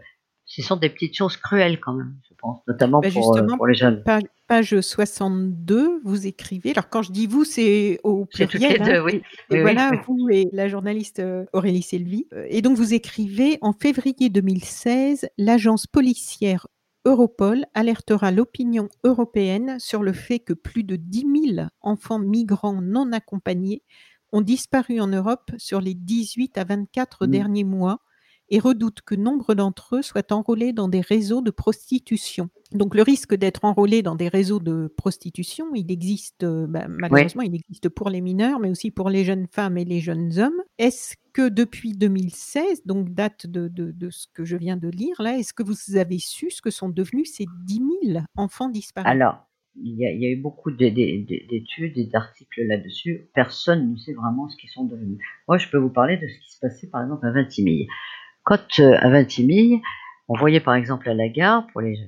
ce sont des petites choses cruelles quand même, je pense, notamment Justement, pour les jeunes. page 62, vous écrivez, alors quand je dis vous, c'est au C'est toutes les pluriel, hein, 2, oui. et Oui, oui. voilà, vous et la journaliste, Aurélie Selvi, et donc vous écrivez: «En février 2016, l'agence policière Europol alertera l'opinion européenne sur le fait que plus de 10 000 enfants migrants non accompagnés ont disparu en Europe sur les 18 à 24 Mmh. derniers mois et redoute que nombre d'entre eux soient enrôlés dans des réseaux de prostitution.» Donc le risque d'être enrôlé dans des réseaux de prostitution, il existe, Oui. malheureusement, il existe pour les mineurs, mais aussi pour les jeunes femmes et les jeunes hommes. Est-ce que depuis 2016, donc date de ce que je viens de lire là, est-ce que vous avez su ce que sont devenus ces 10 000 enfants disparus? Alors, il y a eu beaucoup d'études et d'articles là-dessus. Personne ne sait vraiment ce qu'ils sont devenus. Moi, je peux vous parler de ce qui se passait, par exemple, à Vintimille. Quand, à Vintimille, on voyait, par exemple, à la gare,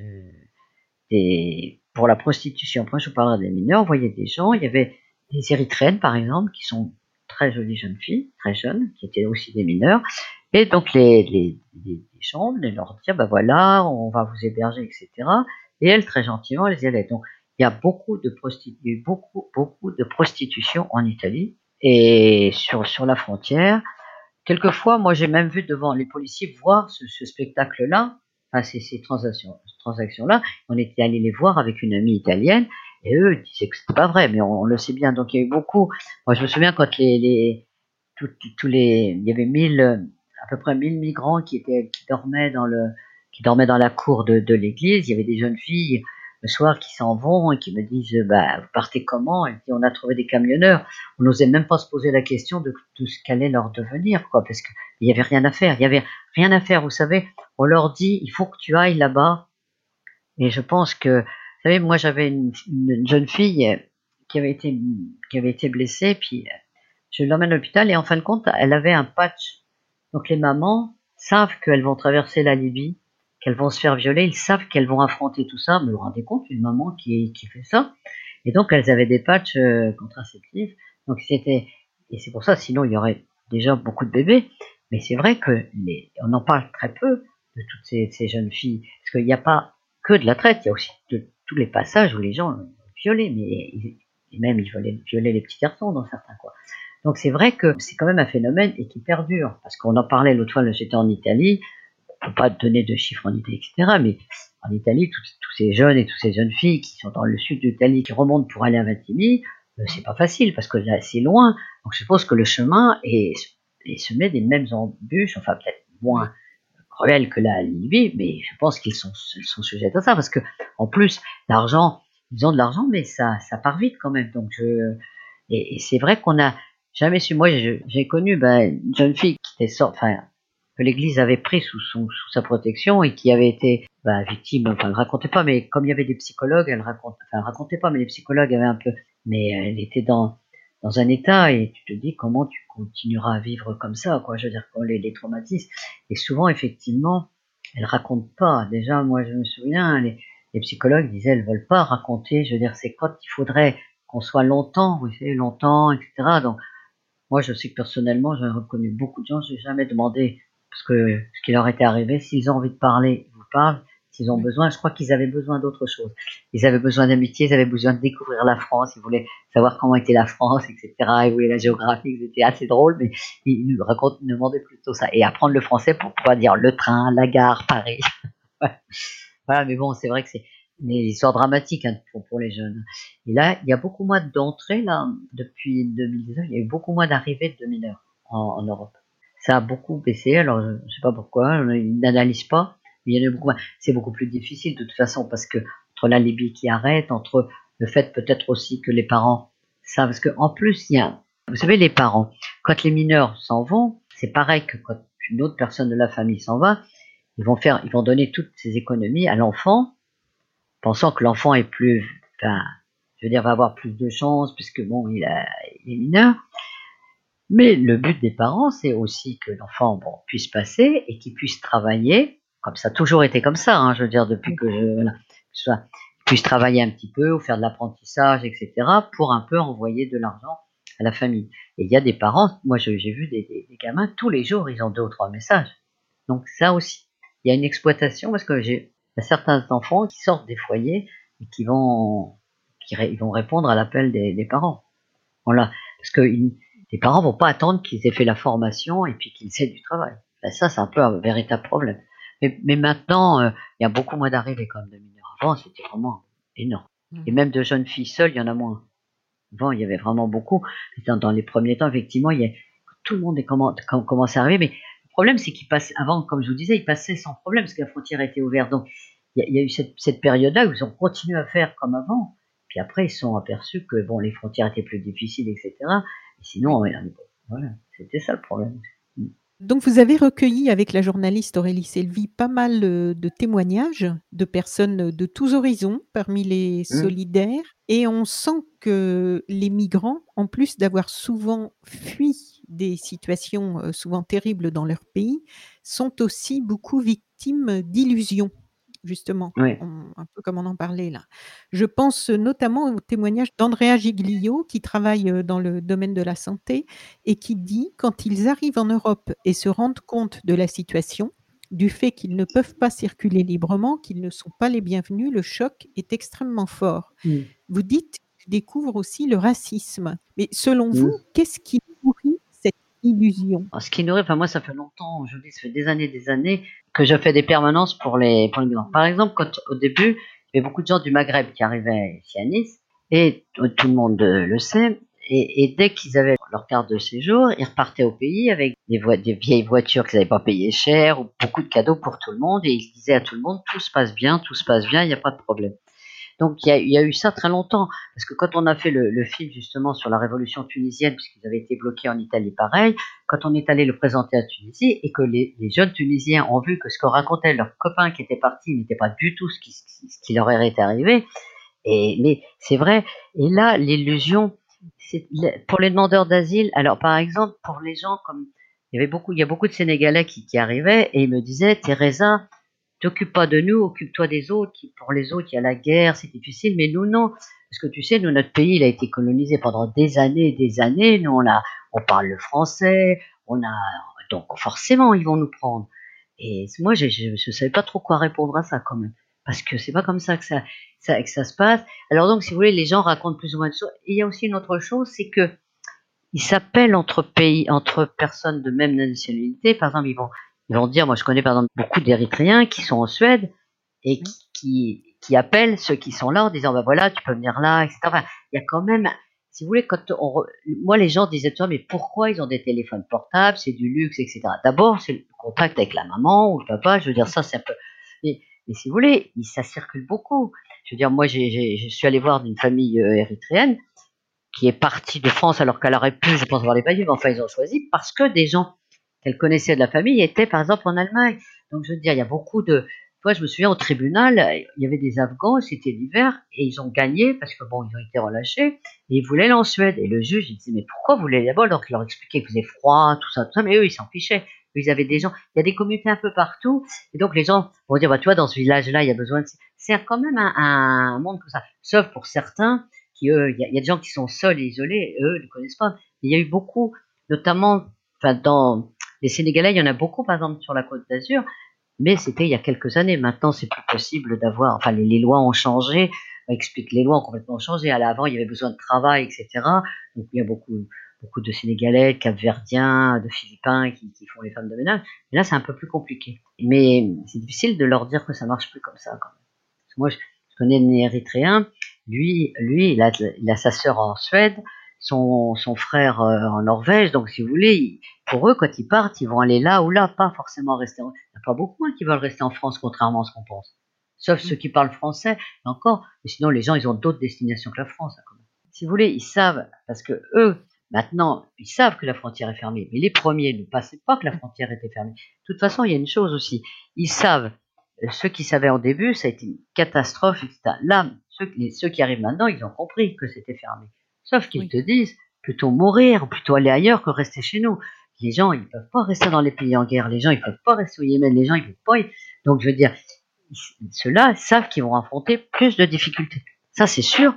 pour la prostitution, après je vous parlerai des mineurs, on voyait des gens, il y avait des Érythréennes, par exemple, qui sont très jolies jeunes filles, très jeunes, qui étaient aussi des mineurs, et donc les gens venaient leur dire, ben voilà, on va vous héberger, etc. Et elles, très gentiment, elles y allaient. Donc, il y a beaucoup de prostitution en Italie et sur la frontière. Quelquefois, moi, j'ai même vu devant les policiers voir ce spectacle-là, enfin, ces transactions-là. On était allé les voir avec une amie italienne, et eux disaient que c'était pas vrai, mais on le sait bien. Donc, il y a eu beaucoup. Moi, je me souviens quand il y avait à peu près 1000 migrants qui dormaient dans la cour de l'église. Il y avait des jeunes filles le soir qui s'en vont et qui me disent, bah, vous partez comment? Et puis, on a trouvé des camionneurs. On n'osait même pas se poser la question de tout ce qu'allait leur devenir, quoi, parce qu'il y avait rien à faire. Il y avait rien à faire. Vous savez, on leur dit, il faut que tu ailles là-bas. Et je pense que, vous savez, moi, j'avais une jeune fille qui avait été blessée, puis je l'emmène à l'hôpital et en fin de compte, elle avait un patch. Donc les mamans savent qu'elles vont traverser la Libye, qu'elles vont se faire violer, ils savent qu'elles vont affronter tout ça. Mais vous vous rendez compte, une maman qui fait ça? Et donc elles avaient des patchs contraceptifs. Donc et c'est pour ça, sinon il y aurait déjà beaucoup de bébés. Mais c'est vrai que on en parle très peu de toutes ces jeunes filles, parce qu'il n'y a pas que de la traite, il y a aussi tous les passages où les gens violaient, et même ils violaient les petits garçons dans certains cas. Donc c'est vrai que c'est quand même un phénomène et qui perdure, parce qu'on en parlait l'autre fois, j'étais en Italie, on ne peut pas donner de chiffres en Italie, etc., mais en Italie, tous ces jeunes et toutes ces jeunes filles qui sont dans le sud de l'Italie, qui remontent pour aller à Vintimille, c'est pas facile, parce que là, c'est loin. Donc je suppose que le chemin est semé des mêmes embûches, enfin peut-être Oui. moins cruels que la Libye, mais je pense elles sont sujettes à ça, parce que en plus, l'argent, ils ont de l'argent, mais ça part vite quand même. Donc et c'est vrai qu'on a jamais su. Moi, j'ai connu une jeune fille qui était enfin, que l'Église avait pris sous sa protection et qui avait été victime. Enfin, elle racontait pas, mais comme il y avait des psychologues, elle racontait pas, mais les psychologues avaient un peu. Mais elle était dans un état et tu te dis comment tu continueras à vivre comme ça, quoi. Je veux dire, les traumatismes. Et souvent, effectivement, elle raconte pas. Déjà, moi, je me souviens, les psychologues disaient, elles veulent pas raconter. Je veux dire, c'est quand il faudrait qu'on soit longtemps, vous savez, longtemps, etc. Donc, moi, je sais que personnellement, j'ai reconnu beaucoup de gens, j'ai jamais demandé parce que ce qui leur était arrivé, s'ils ont envie de parler, ils vous parlent. S'ils ont Oui. besoin, je crois qu'ils avaient besoin d'autre chose. Ils avaient besoin d'amitié, ils avaient besoin de découvrir la France, ils voulaient savoir comment était la France, etc. Ils voulaient la géographie, c'était assez drôle, mais ils nous demandaient plutôt ça. Et apprendre le français pour pouvoir dire le train, la gare, Paris. Voilà, mais bon, c'est vrai que c'est une histoire dramatique, hein, pour les jeunes. Et là, il y a beaucoup moins d'entrées, là, depuis 2019, il y a eu beaucoup moins d'arrivées de mineurs en Europe. Ça a beaucoup baissé, alors je ne sais pas pourquoi, ils n'analysent pas, mais il y en a beaucoup moins. C'est beaucoup plus difficile de toute façon, parce que entre la Libye qui arrête, entre le fait peut-être aussi que les parents savent, parce qu'en plus, vous savez, les parents, quand les mineurs s'en vont, c'est pareil que quand une autre personne de la famille s'en va, ils vont donner toutes ces économies à l'enfant, pensant que l'enfant est je veux dire, va avoir plus de chance puisque bon, il est mineur. Mais le but des parents, c'est aussi que l'enfant, bon, puisse passer et qu'il puisse travailler, comme ça a toujours été comme ça, hein, je veux dire, depuis Oui. que puisse travailler un petit peu ou faire de l'apprentissage, etc., pour un peu envoyer de l'argent à la famille. Et il y a des parents, moi j'ai vu des gamins, tous les jours, ils ont 2 ou 3 messages. Donc ça aussi. il y a une exploitation parce que il y a certains enfants qui sortent des foyers et ils vont répondre à l'appel des parents. Voilà, parce que les parents vont pas attendre qu'ils aient fait la formation et puis qu'ils aient du travail. Ben ça, c'est un peu un véritable problème. Mais maintenant, il y a beaucoup moins d'arrivées quand même de mineurs. Avant, c'était vraiment énorme. Et même de jeunes filles seules, il y en a moins. Avant, il y avait vraiment beaucoup. Dans les premiers temps, effectivement, tout le monde commence à arriver. Mais le problème, c'est qu'ils passaient, avant, comme je vous disais, ils passaient sans problème parce que la frontière était ouverte. Donc, il y a eu cette période-là où ils ont continué à faire comme avant. Puis après, ils se sont aperçus que bon, les frontières étaient plus difficiles, etc. Et sinon, voilà, c'était ça le problème. Donc, vous avez recueilli avec la journaliste Aurélie Selvi pas mal de témoignages de personnes de tous horizons parmi les solidaires. Et on sent que les migrants, en plus d'avoir souvent fui des situations souvent terribles dans leur pays, sont aussi beaucoup victimes d'illusions, justement, Oui. un peu comme on en parlait là. Je pense notamment au témoignage d'Andrea Giglio, qui travaille dans le domaine de la santé et qui dit quand ils arrivent en Europe et se rendent compte de la situation, du fait qu'ils ne peuvent pas circuler librement, qu'ils ne sont pas les bienvenus, le choc est extrêmement fort. Vous dites qu'ils découvrent aussi le racisme. Mais selon vous, qu'est-ce qui nourrit cette illusion? Ce qui nourrit, enfin moi ça fait longtemps, je vous dis, ça fait des années que je fais des permanences pour les migrants. Par exemple, quand au début, il y avait beaucoup de gens du Maghreb qui arrivaient ici à Nice, et tout le monde le sait, et dès qu'ils avaient leur carte de séjour, ils repartaient au pays avec des vieilles voitures qu'ils n'avaient pas payées cher, ou beaucoup de cadeaux pour tout le monde, et ils disaient à tout le monde, tout se passe bien, il n'y a pas de problème. Donc il y a eu ça très longtemps, parce que quand on a fait le film justement sur la révolution tunisienne, puisqu'ils avaient été bloqués en Italie pareil, quand on est allé le présenter à Tunisie et que les jeunes Tunisiens ont vu que ce que racontaient leurs copains qui étaient partis n'était pas du tout ce qui leur était arrivé, mais c'est vrai, et là l'illusion, pour les demandeurs d'asile, alors par exemple pour les gens comme, il y a beaucoup de Sénégalais qui arrivaient et ils me disaient, Teresa, t'occupe pas de nous, occupe-toi des autres. Pour les autres, il y a la guerre, c'est difficile, mais nous, non. Parce que tu sais, nous, notre pays, il a été colonisé pendant des années et des années. Nous, on parle le français, donc forcément, ils vont nous prendre. Et moi, je savais pas trop quoi répondre à ça, quand même. Parce que c'est pas comme ça que ça se passe. Alors donc, si vous voulez, les gens racontent plus ou moins de choses. Et il y a aussi une autre chose, c'est que ils s'appellent entre personnes de même nationalité. Par exemple, ils vont dire, moi je connais par exemple beaucoup d'Érythréens qui sont en Suède et qui appellent ceux qui sont là en disant, bah voilà, tu peux venir là, etc. Enfin, il y a quand même, si vous voulez, moi les gens disaient, mais pourquoi ils ont des téléphones portables, c'est du luxe, etc. D'abord, c'est le contact avec la maman ou le papa, je veux dire, ça c'est un peu, mais si vous voulez, ça circule beaucoup. Je veux dire, moi je suis allé voir une famille érythréenne qui est partie de France alors qu'elle aurait pu, je pense, avoir les papiers, mais enfin, ils ont choisi parce que des gens qu'elle connaissait de la famille étaient, par exemple, en Allemagne. Donc, je veux dire, il y a beaucoup de... Toi, je me souviens, au tribunal, il y avait des Afghans, c'était l'hiver, et ils ont gagné parce que, bon, ils ont été relâchés, et ils voulaient aller en Suède. Et le juge, il disait, mais pourquoi vous voulez aller là-bas? Donc, il leur expliquait qu'il faisait froid, tout ça, mais eux, ils s'en fichaient. Ils avaient des gens, il y a des communautés un peu partout, et donc les gens vont dire, bah, tu vois, dans ce village-là, il y a besoin de... C'est quand même un monde comme ça. Sauf pour certains, il y a des gens qui sont seuls et isolés, eux ne connaissent pas. Il y a eu beaucoup, notamment, enfin, dans les Sénégalais, il y en a beaucoup, par exemple, sur la Côte d'Azur, mais c'était il y a quelques années. Maintenant, c'est plus possible d'avoir, enfin, les lois ont changé, les lois ont complètement changé. Avant, il y avait besoin de travail, etc. Donc, il y a beaucoup de Sénégalais, de Cap-Verdiens, de Philippins qui font les femmes de ménage. Et là, c'est un peu plus compliqué. Mais c'est difficile de leur dire que ça marche plus comme ça, quand même. Parce que moi, je connais un Érythréen, lui, il a sa sœur en Suède, son frère en Norvège, donc si vous voulez, pour eux, quand ils partent, ils vont aller là ou là, pas forcément rester. Il n'y a pas beaucoup qui veulent rester en France, contrairement à ce qu'on pense. Sauf ceux qui parlent français, et encore, mais sinon les gens, ils ont d'autres destinations que la France. Quand même. Si vous voulez, ils savent, parce que eux, maintenant, ils savent que la frontière est fermée, mais les premiers ne passaient pas que la frontière était fermée. De toute façon, il y a une chose aussi, ils savent. Ceux qui savaient au début, ça a été une catastrophe, etc. Là, ceux qui arrivent maintenant, ils ont compris que c'était fermé. Sauf qu'ils te disent, plutôt mourir, plutôt aller ailleurs que rester chez nous. Les gens, ils ne peuvent pas rester dans les pays en guerre. Les gens, ils ne peuvent pas rester au Yémen. Les gens, ils ne peuvent pas. Donc, je veux dire, ceux-là savent qu'ils vont affronter plus de difficultés. Ça, c'est sûr,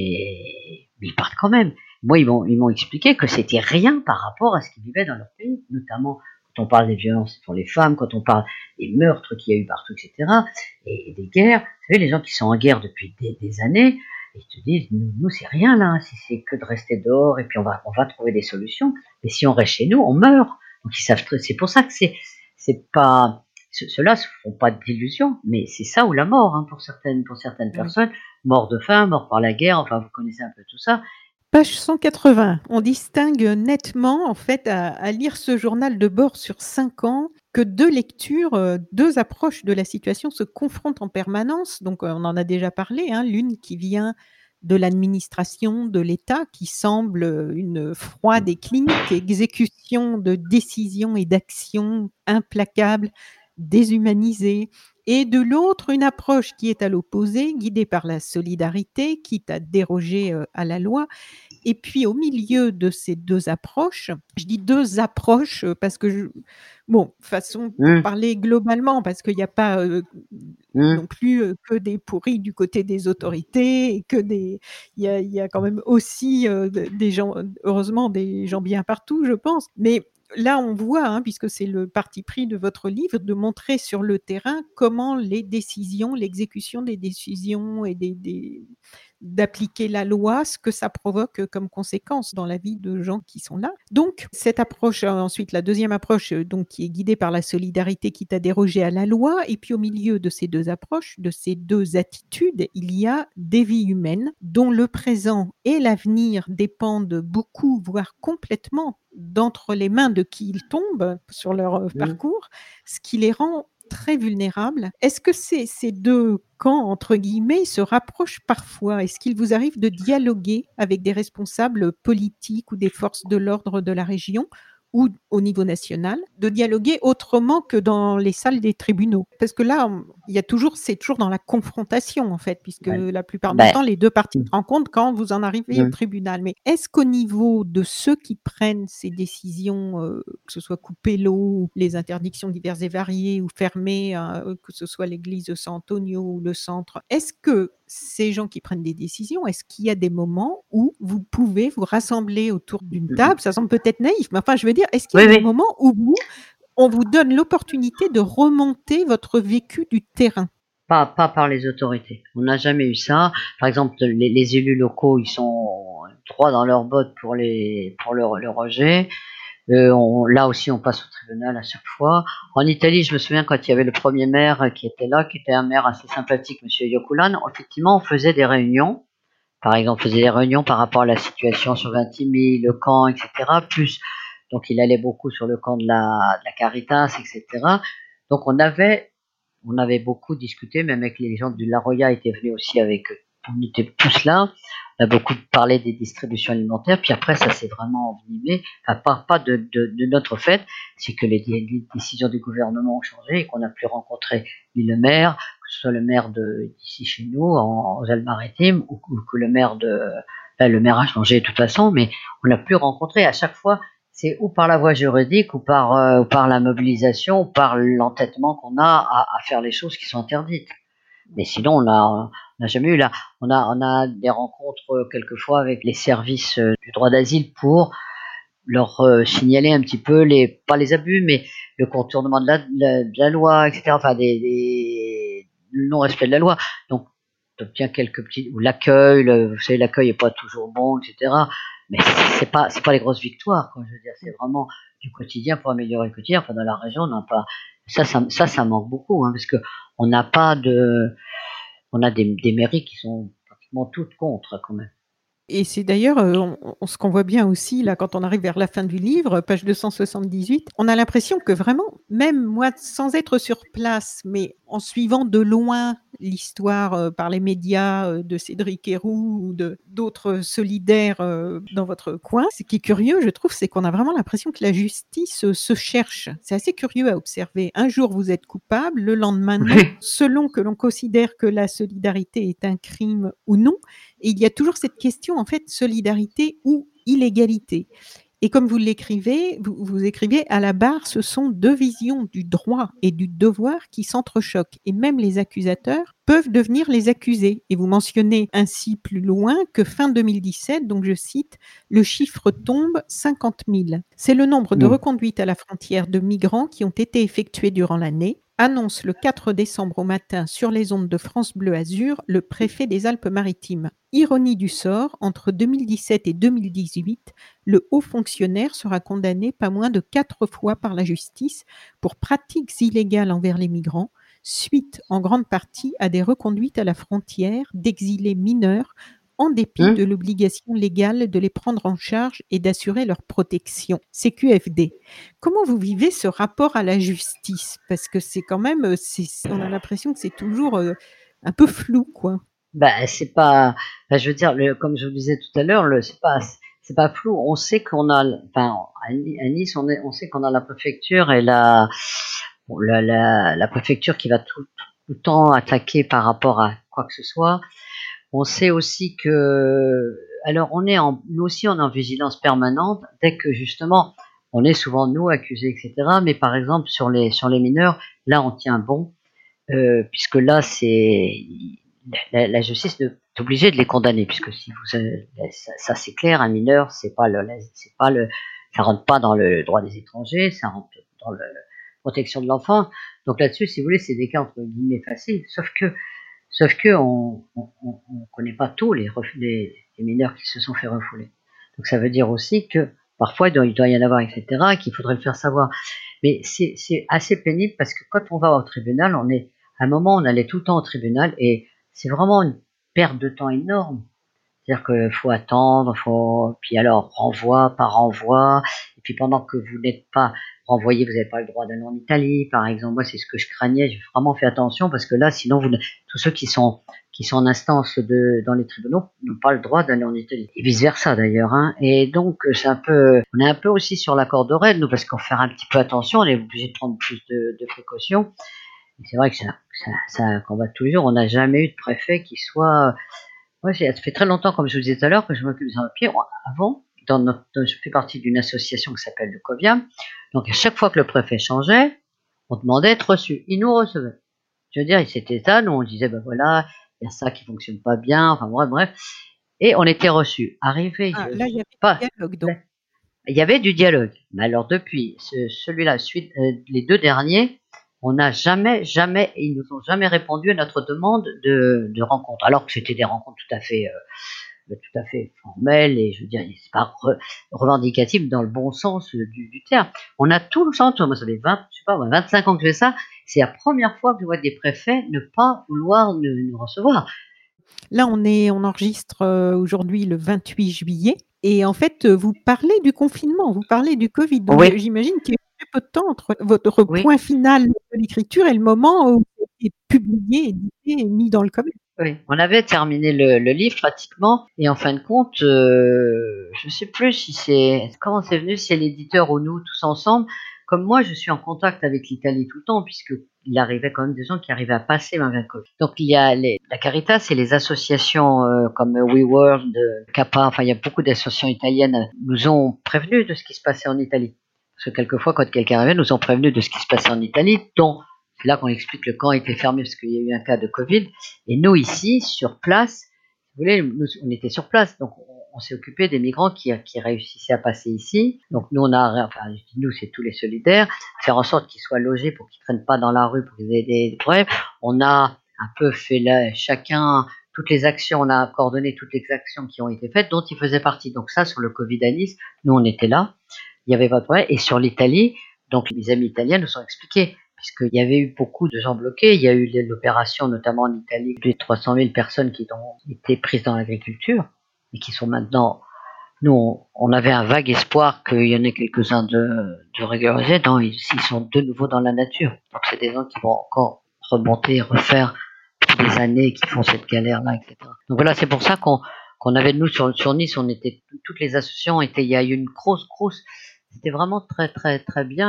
mais ils partent quand même. Moi, ils m'ont expliqué que c'était rien par rapport à ce qu'ils vivaient dans leur pays, notamment quand on parle des violences pour les femmes, quand on parle des meurtres qu'il y a eu partout, etc., et des guerres. Vous savez, les gens qui sont en guerre depuis des années, ils te disent, nous c'est rien là, si c'est que de rester dehors, et puis on va trouver des solutions. Mais si on reste chez nous, on meurt. Donc ils savent, c'est pour ça que c'est pas, ceux-là se font pas d'illusions, mais c'est ça ou la mort, hein, pour certaines personnes, mort de faim, mort par la guerre, enfin vous connaissez un peu tout ça. Page 180, on distingue nettement, en fait, à lire ce journal de bord sur 5 ans, que 2 lectures, 2 approches de la situation se confrontent en permanence. Donc, on en a déjà parlé, hein, l'une qui vient de l'administration, de l'État, qui semble une froide et clinique exécution de décisions et d'actions implacables, déshumanisées. Et de l'autre, une approche qui est à l'opposé, guidée par la solidarité, quitte à déroger à la loi. Et puis au milieu de ces 2 approches, je dis 2 approches, parce que façon pour parler globalement, parce qu'il n'y a pas, non plus, que des pourris du côté des autorités et que il y a quand même aussi, des gens, heureusement des gens bien partout, je pense. Mais là, on voit, hein, puisque c'est le parti pris de votre livre, de montrer sur le terrain comment les décisions, l'exécution des décisions et d'appliquer la loi, ce que ça provoque comme conséquence dans la vie de gens qui sont là. Donc, cette approche, ensuite, la deuxième approche, donc, qui est guidée par la solidarité, quitte à déroger à la loi, et puis au milieu de ces 2 approches, de ces 2 attitudes, il y a des vies humaines dont le présent et l'avenir dépendent beaucoup, voire complètement, d'entre les mains de qui ils tombent sur leur parcours, ce qui les rend très vulnérables. Est-ce que ces 2 camps, entre guillemets, se rapprochent parfois? Est-ce qu'il vous arrive de dialoguer avec des responsables politiques ou des forces de l'ordre de la région ou au niveau national, de dialoguer autrement que dans les salles des tribunaux? Parce que là, c'est toujours dans la confrontation, en fait, puisque la plupart du temps, les 2 parties se rencontrent quand vous en arrivez au tribunal. Mais est-ce qu'au niveau de ceux qui prennent ces décisions, que ce soit couper l'eau, les interdictions diverses et variées ou fermer, que ce soit l'église de San Antonio ou le centre, est-ce que ces gens qui prennent des décisions, est-ce qu'il y a des moments où vous pouvez vous rassembler autour d'une table? Ça semble peut-être naïf, mais enfin, je veux dire, est-ce qu'il y a des moments où on vous donne l'opportunité de remonter votre vécu du terrain? Pas par les autorités. On n'a jamais eu ça. Par exemple, les élus locaux, ils sont droits dans leurs bottes pour le rejet. Là aussi, on passe au tribunal à chaque fois. En Italie, je me souviens quand il y avait le premier maire qui était là, qui était un maire assez sympathique, Monsieur Yoculan. Effectivement, on faisait des réunions. Par exemple, on faisait des réunions par rapport à la situation sur Vintimille, le camp, etc. Plus, donc il allait beaucoup sur le camp de la Caritas, etc. Donc on avait beaucoup discuté, même avec les gens de La Roya étaient venus aussi avec eux. On était tous là. On a beaucoup parlé des distributions alimentaires, puis après ça s'est vraiment envenimé, enfin pas de notre fait, c'est que les décisions du gouvernement ont changé et qu'on a pu rencontrer ni le maire, que ce soit le maire d'ici chez nous, aux Alpes-Maritimes, ou que le maire le maire a changé de toute façon, mais on a pu rencontrer à chaque fois, c'est ou par la voie juridique, ou par la mobilisation, ou par l'entêtement qu'on a à faire les choses qui sont interdites. Mais sinon, on n'a jamais eu là. On a des rencontres quelquefois avec les services du droit d'asile pour leur signaler un petit peu pas les abus, mais le contournement de la loi, etc. Enfin, le non-respect de la loi. Donc, on obtient quelques petits, ou l'accueil, vous savez, l'accueil est pas toujours bon, etc. Mais c'est pas les grosses victoires, quoi. Je veux dire, c'est vraiment du quotidien pour améliorer le quotidien. Enfin, dans la région, on n'a pas, ça manque beaucoup, hein, parce que on n'a pas on a des mairies qui sont pratiquement toutes contre, quand même. Et c'est d'ailleurs, ce qu'on voit bien aussi là quand on arrive vers la fin du livre, page 278, on a l'impression que vraiment, même moi sans être sur place, mais en suivant de loin l'histoire, par les médias, de Cédric Herrou ou d'autres solidaires, dans votre coin, ce qui est curieux, je trouve, c'est qu'on a vraiment l'impression que la justice, se cherche. C'est assez curieux à observer. Un jour vous êtes coupable, le lendemain non, selon que l'on considère que la solidarité est un crime ou non. Et il y a toujours cette question, en fait, solidarité ou illégalité. Et comme vous l'écrivez, vous écrivez à la barre, ce sont deux visions du droit et du devoir qui s'entrechoquent. Et même les accusateurs peuvent devenir les accusés. Et vous mentionnez ainsi plus loin que fin 2017, donc je cite, le chiffre tombe 50 000. C'est le nombre de reconduites à la frontière de migrants qui ont été effectuées durant l'année, annonce le 4 décembre au matin sur les ondes de France Bleu Azur le préfet des Alpes-Maritimes. Ironie du sort, entre 2017 et 2018, le haut fonctionnaire sera condamné pas moins de 4 fois par la justice pour pratiques illégales envers les migrants, suite en grande partie à des reconduites à la frontière d'exilés mineurs en dépit de l'obligation légale de les prendre en charge et d'assurer leur protection. CQFD. Comment vous vivez ce rapport à la justice? Parce que c'est quand même, on a l'impression que c'est toujours un peu flou, quoi. C'est pas, je veux dire, comme je vous disais tout à l'heure, c'est pas flou. On sait qu'on a, enfin, à Nice, on sait qu'on a la préfecture et la préfecture qui va tout le temps attaquer par rapport à quoi que ce soit. On sait aussi que, alors nous aussi on est en vigilance permanente dès que justement on est souvent nous accusés, etc. Mais par exemple sur les mineurs, là on tient bon, puisque là c'est la justice est obligée de les condamner, puisque si vous ça c'est clair, un mineur c'est pas ça rentre pas dans le droit des étrangers, ça rentre dans la protection de l'enfant. Donc là-dessus, si vous voulez, c'est des cas entre guillemets faciles, sauf que on connaît pas tous les mineurs qui se sont fait refouler. Donc ça veut dire aussi que parfois il doit y en avoir, etc., et qu'il faudrait le faire savoir. Mais c'est assez pénible parce que quand on va au tribunal, à un moment on allait tout le temps au tribunal et c'est vraiment une perte de temps énorme. C'est-à-dire qu'il faut attendre, puis alors renvoi par renvoi, et puis pendant que vous n'êtes pas renvoyé, vous n'avez pas le droit d'aller en Italie, par exemple. Moi, c'est ce que je craignais. J'ai vraiment fait attention parce que là, sinon, tous ceux qui sont en instance dans les tribunaux n'ont pas le droit d'aller en Italie. Et vice versa d'ailleurs, hein. Et donc, on est un peu aussi sur la corde raide, nous, parce qu'on fait un petit peu attention, on est obligé de prendre plus de précautions. Et c'est vrai que c'est un combat de tous les jours. On n'a jamais eu de préfet qui soit, ouais, ça fait très longtemps, comme je vous disais tout à l'heure, que je m'occupe des sans-papiers. Avant, je fais partie d'une association qui s'appelle le COVIAM. Donc, à chaque fois que le préfet changeait, on demandait d'être reçu. Il nous recevait. Je veux dire, c'était ça. Nous, on disait, voilà, il y a ça qui fonctionne pas bien. Enfin, bref. Et on était reçus. Arrivé, là, il y avait du dialogue, donc. Il y avait du dialogue. Mais alors, depuis celui-là, les deux derniers, on n'a jamais, ils nous ont jamais répondu à notre demande de rencontre. Alors que c'était des rencontres tout à fait formelles et je veux dire, c'est pas revendicatif dans le bon sens du terme. On a tout le sens, moi ça fait 25 ans que je fais ça, c'est la première fois que je vois des préfets ne pas vouloir nous recevoir. Là, on enregistre aujourd'hui le 28 juillet et en fait, vous parlez du confinement, vous parlez du Covid. Donc Oui. j'imagine qu'il y a eu très peu de temps entre votre point final de l'écriture et le moment où vous avez publié, édité et mis dans le commun. Oui, on avait terminé le livre pratiquement et en fin de compte, je sais plus comment c'est venu, si c'est l'éditeur ou nous tous ensemble. Comme moi, je suis en contact avec l'Italie tout le temps puisque il arrivait quand même des gens qui arrivaient à passer malgré le Covid. Donc il y a la Caritas et les associations comme WeWorld, Kappa, enfin il y a beaucoup d'associations italiennes nous ont prévenus de ce qui se passait en Italie. Parce que quelquefois, quand quelqu'un arrivait, nous ont prévenus de ce qui se passait en Italie, dont c'est là qu'on explique que le camp était fermé parce qu'il y a eu un cas de Covid. Et nous, ici, sur place, vous voulez, on était sur place, donc on s'est occupé des migrants qui réussissaient à passer ici. Donc nous, nous, c'est tous les solidaires, faire en sorte qu'ils soient logés pour qu'ils ne traînent pas dans la rue, pour qu'ils aient des problèmes. On a un peu fait chacun toutes les actions, on a coordonné toutes les actions qui ont été faites, dont il faisait partie. Donc ça, sur le Covid à Nice, nous, on était là, il n'y avait pas de problème. Et sur l'Italie, donc les amis italiens nous ont expliqué, puisqu'il y avait eu beaucoup de gens bloqués. Il y a eu l'opération, notamment en Italie, plus de 300 000 personnes qui ont été prises dans l'agriculture et qui sont maintenant... Nous, on avait un vague espoir qu'il y en ait quelques-uns de régularisés. Non, ils sont de nouveau dans la nature. Donc, c'est des gens qui vont encore remonter, refaire des années, qui font cette galère-là, etc. Donc voilà, c'est pour ça qu'on avait, nous, sur Nice, toutes les associations il y a eu une grosse... C'était vraiment très, très, très bien.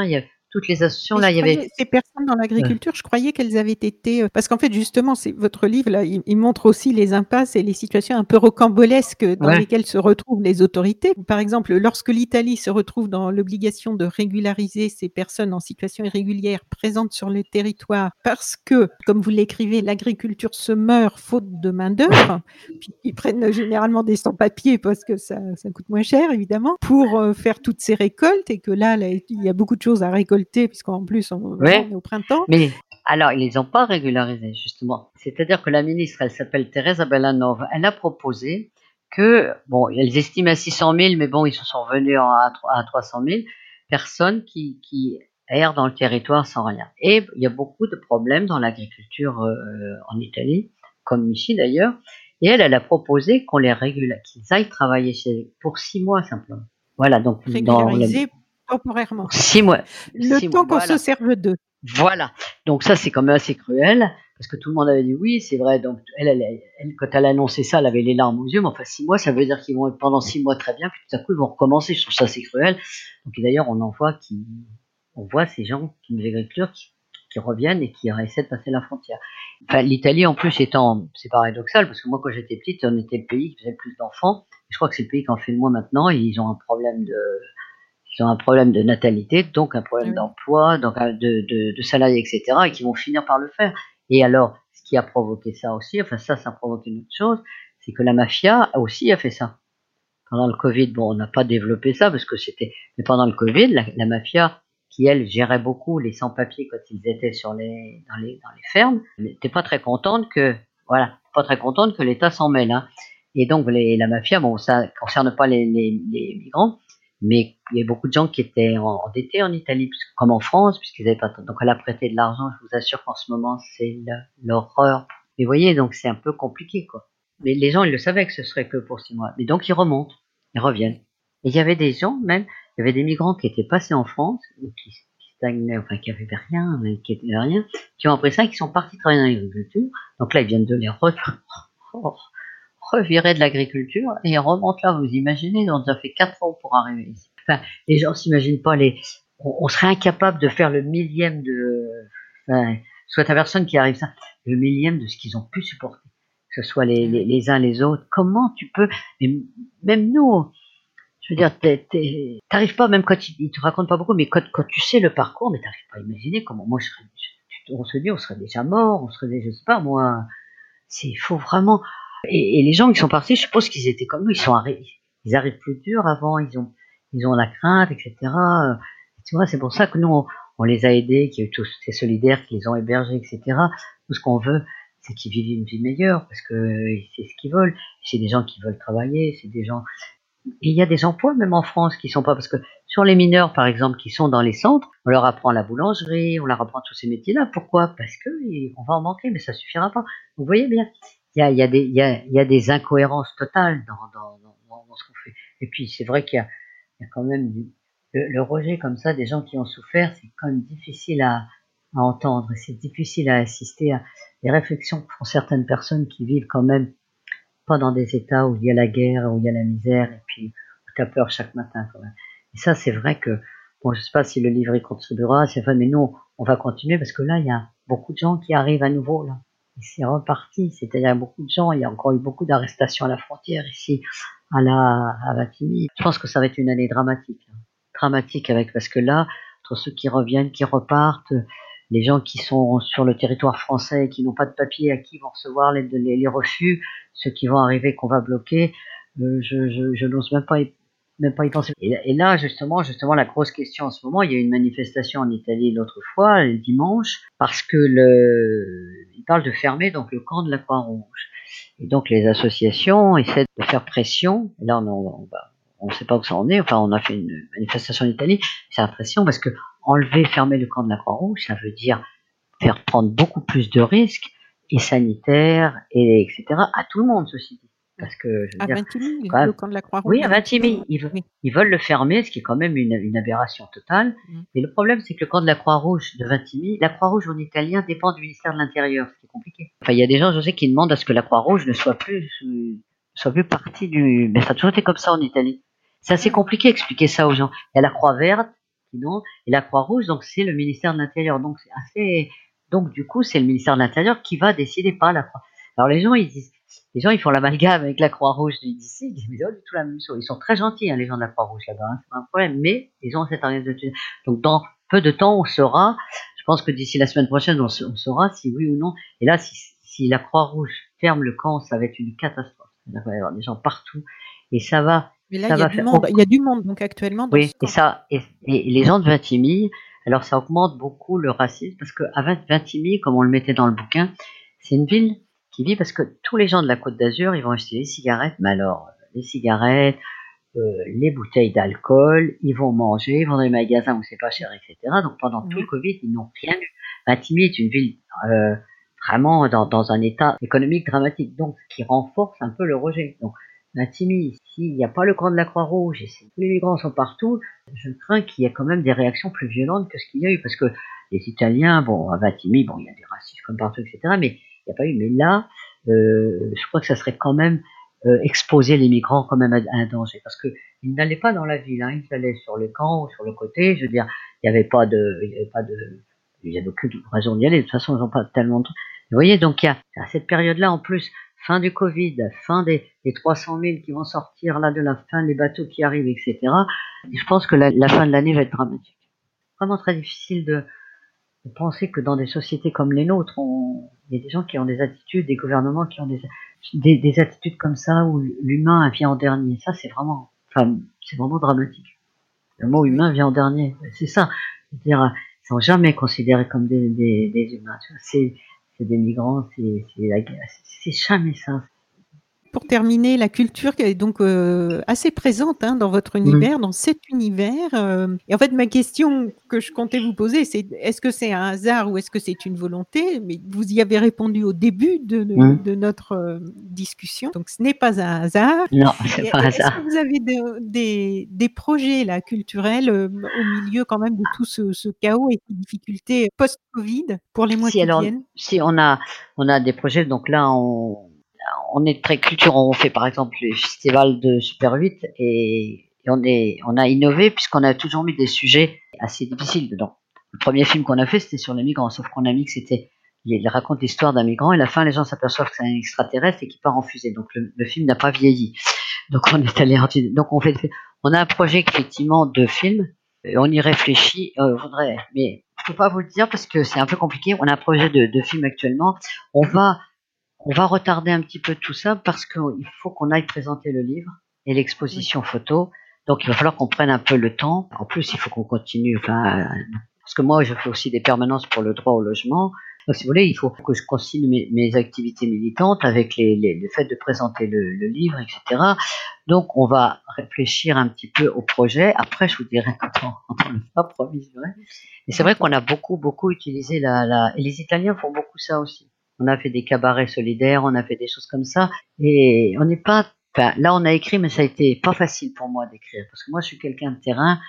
toutes les associations, Et là, je il y avait... croyais, ces personnes dans l'agriculture, je croyais qu'elles avaient été, parce qu'en fait, justement, c'est votre livre là, il montre aussi les impasses et les situations un peu rocambolesques dans Ouais, lesquelles se retrouvent les autorités. Par exemple, lorsque l'Italie se retrouve dans l'obligation de régulariser ces personnes en situation irrégulière présentes sur le territoire, parce que, comme vous l'écrivez, l'agriculture se meurt faute de main d'œuvre, puis ils prennent généralement des sans-papiers parce que ça coûte moins cher, évidemment, pour faire toutes ces récoltes, et que là, il y a beaucoup de choses à récolter, puisqu'en plus, voilà, on ouais. est au printemps. Mais alors, ils les ont pas régularisés, justement. C'est-à-dire que la ministre, elle s'appelle Teresa Bellanova, elle a proposé que, bon, elles estiment à 600 000, mais bon, ils se sont revenus à 300 000 personnes qui errent dans le territoire sans rien. Et il y a beaucoup de problèmes dans l'agriculture en Italie, comme ici d'ailleurs. Et elle a proposé qu'on les régule, qu'ils aillent travailler pour 6 mois simplement. Voilà, donc dans Régulariser temporairement, 6 mois, le 6 mois, temps qu'on se voilà. serve d'eux. Voilà. Donc ça, c'est quand même assez cruel, parce que tout le monde avait dit oui, c'est vrai. Donc elle, quand elle a annoncé ça, elle avait les larmes aux yeux. Mais enfin, 6 mois, ça veut dire qu'ils vont être pendant 6 mois très bien, puis tout à coup, ils vont recommencer. Je trouve ça assez cruel. Donc et d'ailleurs, on voit ces gens qui nous agriculteurs qui reviennent et qui essaient de passer la frontière. Enfin, l'Italie, en plus, c'est paradoxal, parce que moi, quand j'étais petite, on était le pays qui faisait le plus d'enfants. Je crois que c'est le pays qui en fait le moins maintenant, et ils ont un problème de natalité, donc un Ah problème oui. d'emploi, donc de salariés, etc., et qui vont finir par le faire. Et alors, ce qui a provoqué ça aussi, enfin ça a provoqué une autre chose, c'est que la mafia aussi a fait ça. Pendant le Covid, bon, on n'a pas développé ça parce que mais pendant le Covid, la mafia qui elle gérait beaucoup les sans-papiers quand ils étaient dans les fermes, n'était pas très contente que l'État s'en mêle, hein. Et donc la mafia, bon, ça concerne pas les migrants, mais il y a beaucoup de gens qui étaient endettés en Italie, comme en France, puisqu'ils n'avaient pas. Donc elle a prêté de l'argent. Je vous assure qu'en ce moment, c'est l'horreur. Et vous voyez, donc c'est un peu compliqué, quoi. Mais les gens, ils le savaient que ce serait que pour 6 mois. Mais donc ils remontent, ils reviennent. Et il y avait des gens, même, il y avait des migrants qui étaient passés en France, qui stagnaient, enfin qui n'avaient rien, mais qui étaient rien, qui ont appris ça et qui sont partis travailler dans l'agriculture. Donc là, ils viennent de les revirer de l'agriculture et ils remontent là. Vous imaginez, ils ont déjà fait 4 ans pour arriver ici. Enfin, les gens s'imaginent pas on serait incapable de faire le millième enfin, soit la personne qui arrive ça, le millième de ce qu'ils ont pu supporter. Que ce soit les uns les autres. Comment tu peux, mais même nous, je veux dire, t'arrives pas, même quand ils te racontent pas beaucoup, mais quand tu sais le parcours, mais t'arrives pas à imaginer comment moi on se dit, on serait déjà mort, on serait déjà, je sais pas, moi, faut vraiment, et les gens qui sont partis, je suppose qu'ils étaient comme nous, ils arrivent plus dur avant, ils ont la crainte, etc. Tu vois, c'est pour ça que nous, on les a aidés, qu'il y a eu tous ces solidaires qui les ont hébergés, etc. Tout ce qu'on veut, c'est qu'ils vivent une vie meilleure, parce que c'est ce qu'ils veulent. C'est des gens qui veulent travailler, c'est des gens, et il y a des emplois même en France qui sont pas, parce que sur les mineurs par exemple qui sont dans les centres, on leur apprend la boulangerie, on leur apprend tous ces métiers-là. Pourquoi? Parce que on va en manquer, mais ça suffira pas. Vous voyez bien, il y a des incohérences totales dans ce qu'on fait. Et puis c'est vrai il y a quand même le rejet comme ça des gens qui ont souffert, c'est quand même difficile à entendre, et c'est difficile à assister à les réflexions que font certaines personnes qui vivent quand même pas dans des états où il y a la guerre, où il y a la misère, et puis où tu as peur chaque matin quand même. Et ça, c'est vrai que, bon, je sais pas si le livre y contribuera, mais nous, on va continuer parce que là, il y a beaucoup de gens qui arrivent à nouveau, là. Et c'est reparti. C'est-à-dire, il y a beaucoup de gens, il y a encore eu beaucoup d'arrestations à la frontière ici, à Vintimille. Je pense que ça va être une année dramatique, hein. Dramatique parce que là, entre ceux qui reviennent, qui repartent, les gens qui sont sur le territoire français et qui n'ont pas de papier, à qui vont recevoir les refus, ceux qui vont arriver qu'on va bloquer, je n'ose même pas y penser. Et là, justement, la grosse question en ce moment, il y a eu une manifestation en Italie l'autre fois, le dimanche, parce que ils parlent de fermer donc le camp de la Croix-Rouge. Et donc les associations essaient de faire pression. Et là, on ne sait pas où ça en est. Enfin, on a fait une manifestation en Italie. C'est la pression parce que fermer le camp de la Croix-Rouge, ça veut dire faire prendre beaucoup plus de risques, et sanitaires, etc., à tout le monde, ceci dit. Parce que, je veux À dire, 20 000, quand le même, camp de la Croix-Rouge oui, à à 20 Vintimille, 000. Oui. ils veulent le fermer, ce qui est quand même une aberration totale. Et le problème, c'est que le camp de la Croix-Rouge de Vintimille, la Croix-Rouge en italien dépend du ministère de l'Intérieur, ce qui est compliqué. Enfin, il y a des gens, je sais, qui demandent à ce que la Croix-Rouge ne soit plus partie mais ça a toujours été comme ça en Italie. C'est assez compliqué d'expliquer ça aux gens. Il y a la Croix verte, qui non. Et la Croix-Rouge, donc c'est le ministère de l'Intérieur. Donc c'est assez. Donc du coup, c'est le ministère de l'Intérieur qui va décider, pas la Croix. Alors les gens ils font l'amalgame avec la Croix-Rouge d'ici, ils disent mais c'est pas du tout la même chose. Ils sont très gentils, hein, les gens de la Croix-Rouge là-bas, hein, c'est pas un problème. Mais ils ont cette organisation. Donc dans peu de temps, on saura. Je pense que d'ici la semaine prochaine, on saura si oui ou non. Et là, si la Croix-Rouge ferme le camp, ça va être une catastrophe. Il va y avoir des gens partout et ça va. Mais là, Ça il y a va du faire. monde. Il y a du monde donc actuellement dans Oui, ce camp. et les gens de Vintimille, alors ça augmente beaucoup le racisme parce que à Vintimille, comme on le mettait dans le bouquin, c'est une ville qui vit parce que tous les gens de la Côte d'Azur, ils vont acheter des cigarettes, mais alors les cigarettes, les bouteilles d'alcool, ils vont manger, ils vont dans les magasins où c'est pas cher, etc. Donc pendant tout le Covid, ils n'ont rien eu. Vintimille est une ville vraiment dans un état économique dramatique, donc ce qui renforce un peu le rejet. Donc Vintimille, s'il n'y a pas le camp de la Croix-Rouge et si tous les migrants sont partout, je crains qu'il y ait quand même des réactions plus violentes que ce qu'il y a eu, parce que les Italiens, bon, à Vintimille, bon, il y a des racistes comme partout, etc., mais il n'y a pas eu. Mais là, je crois que ça serait quand même exposer les migrants quand même à un danger, parce que ils n'allaient pas dans la ville, hein, ils allaient sur le camp ou sur le côté. Je veux dire, il n'y avait aucune raison d'y aller. De toute façon, ils n'ont pas tellement de. Vous voyez, donc il y a à cette période-là en plus. Fin du Covid, fin des 300 000 qui vont sortir là de la fin des bateaux qui arrivent, etc. Je pense que la fin de l'année va être dramatique. Vraiment très difficile de penser que dans des sociétés comme les nôtres, il y a des gens qui ont des attitudes, des gouvernements qui ont des attitudes comme ça où l'humain vient en dernier. Ça, c'est vraiment dramatique. Le mot humain vient en dernier. C'est ça. C'est-à-dire, ils sont jamais considérés comme des humains. C'est des migrants, c'est jamais ça. Pour terminer, la culture qui est donc assez présente dans votre univers, dans cet univers. Et en fait, ma question que je comptais vous poser, c'est est-ce que c'est un hasard ou est-ce que c'est une volonté? Mais vous y avez répondu au début de notre discussion, donc ce n'est pas un hasard. Non, c'est pas un hasard. Est-ce que vous avez des projets là, culturels au milieu quand même de tout ce chaos et ces difficultés post-Covid pour les mois qui viennent? Si on a des projets, donc là on est très culture, on fait par exemple le festival de Super 8 et on a innové puisqu'on a toujours mis des sujets assez difficiles dedans. Le premier film qu'on a fait, c'était sur les migrants, sauf qu'on a mis que il raconte l'histoire d'un migrant et à la fin les gens s'aperçoivent que c'est un extraterrestre et qui part en fusée. Donc le film n'a pas vieilli. Donc on est allé, donc on a un projet effectivement de film, on y réfléchit, mais je peux pas vous le dire parce que c'est un peu compliqué. On a un projet de film actuellement. On va retarder un petit peu tout ça parce qu'il faut qu'on aille présenter le livre et l'exposition photo. Donc il va falloir qu'on prenne un peu le temps. En plus, il faut qu'on continue. Parce que moi, je fais aussi des permanences pour le droit au logement. Donc, si vous voulez, il faut que je continue mes activités militantes avec le fait de présenter le livre, etc. Donc, on va réfléchir un petit peu au projet. Après, je vous dirai quand on le fera, promis, c'est vrai. Et c'est vrai qu'on a beaucoup utilisé et les Italiens font beaucoup ça aussi. On a fait des cabarets solidaires, on a fait des choses comme ça. Et on n'est pas, là, on a écrit, mais ça a été pas facile pour moi d'écrire. Parce que moi, je suis quelqu'un de terrain.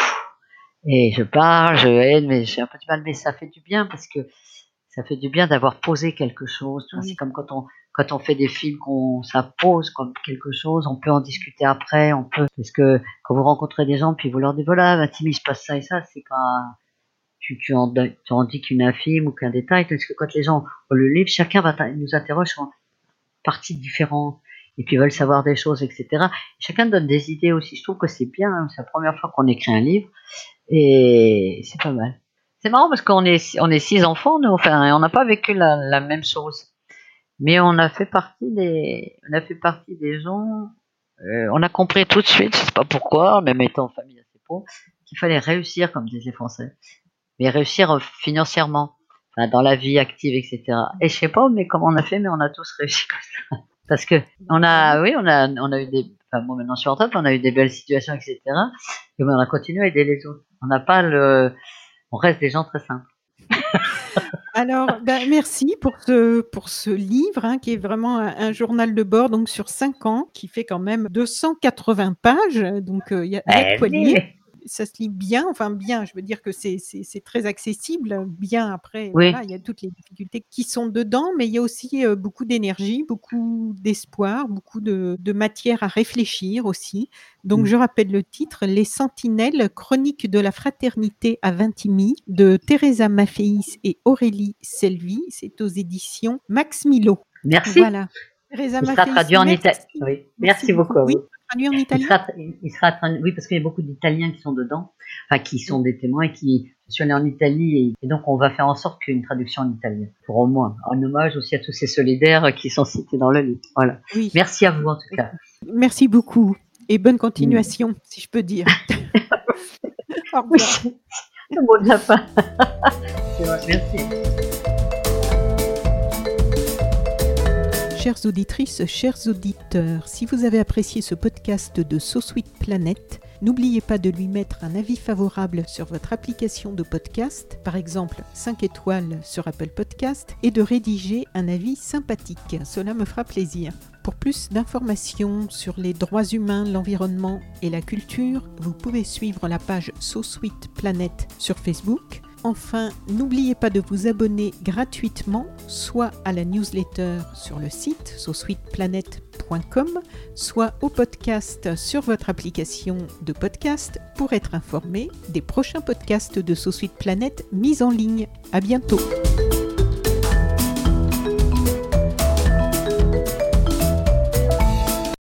Et je parle, je aide, mais j'ai un peu du mal. Mais ça fait du bien parce que ça fait du bien d'avoir posé quelque chose. C'est comme quand on fait des films, ça pose comme quelque chose. On peut en discuter après. Parce que quand vous rencontrez des gens, puis vous leur dites, voilà, Vintimille, il se passe ça et ça, c'est pas, tu en dis qu'une infime ou qu'un détail. Parce que quand les gens le livre, chacun nous interroge sur parties différentes. Et puis veulent savoir des choses, etc. Chacun donne des idées aussi. Je trouve que c'est bien. Hein, c'est la première fois qu'on écrit un livre. Et c'est pas mal. C'est marrant parce qu'on est 6 enfants, nous, enfin, on n'a pas vécu la même chose. Mais on a fait partie des gens, on a compris tout de suite, je sais pas pourquoi, même étant en famille assez pauvre, qu'il fallait réussir, comme disent les Français. Mais réussir financièrement, dans la vie active, etc. Et je sais pas, mais comment on a fait, mais on a tous réussi comme ça. Parce que on a eu moi maintenant je suis en retraite, on a eu des belles situations, etc. Et on a continué à aider les autres. On reste des gens très simples. Alors, merci pour ce livre qui est vraiment un journal de bord donc sur 5 ans, qui fait quand même 280 pages, donc il y a de quoi lire. ça se lit bien, enfin bien, je veux dire que c'est très accessible, bien après, Oui. voilà, il y a toutes les difficultés qui sont dedans, mais il y a aussi beaucoup d'énergie, beaucoup d'espoir, beaucoup de matière à réfléchir aussi. Donc je rappelle le titre, Les Sentinelles, chronique de la fraternité à Vintimille, de Teresa Mafféis et Aurélie Selvi, c'est aux éditions Max Milo. Merci. Voilà. Teresa Il sera Mafféis, traduit en italien. merci. Oui. Merci beaucoup à Oui, vous. traduit en Il italien. sera traduit, oui, parce qu'il y a beaucoup d'Italiens qui sont dedans, enfin qui sont des témoins et qui. Je suis allée en Italie et donc on va faire en sorte qu'il y ait une traduction en italien, pour au moins en hommage aussi à tous ces solidaires qui sont cités dans le livre. Voilà. Oui. Merci à vous en tout cas. Merci beaucoup et bonne continuation, si je peux dire. Au revoir. Oui, le mot de la fin. Merci. Chères auditrices, chers auditeurs, si vous avez apprécié ce podcast de So Sweet Planet, n'oubliez pas de lui mettre un avis favorable sur votre application de podcast, par exemple 5 étoiles sur Apple Podcast, et de rédiger un avis sympathique. Cela me fera plaisir. Pour plus d'informations sur les droits humains, l'environnement et la culture, vous pouvez suivre la page So Sweet Planet sur Facebook. Enfin, n'oubliez pas de vous abonner gratuitement, soit à la newsletter sur le site sosweetplanet.com, soit au podcast sur votre application de podcast pour être informé des prochains podcasts de So Sweet Planet mis en ligne. À bientôt.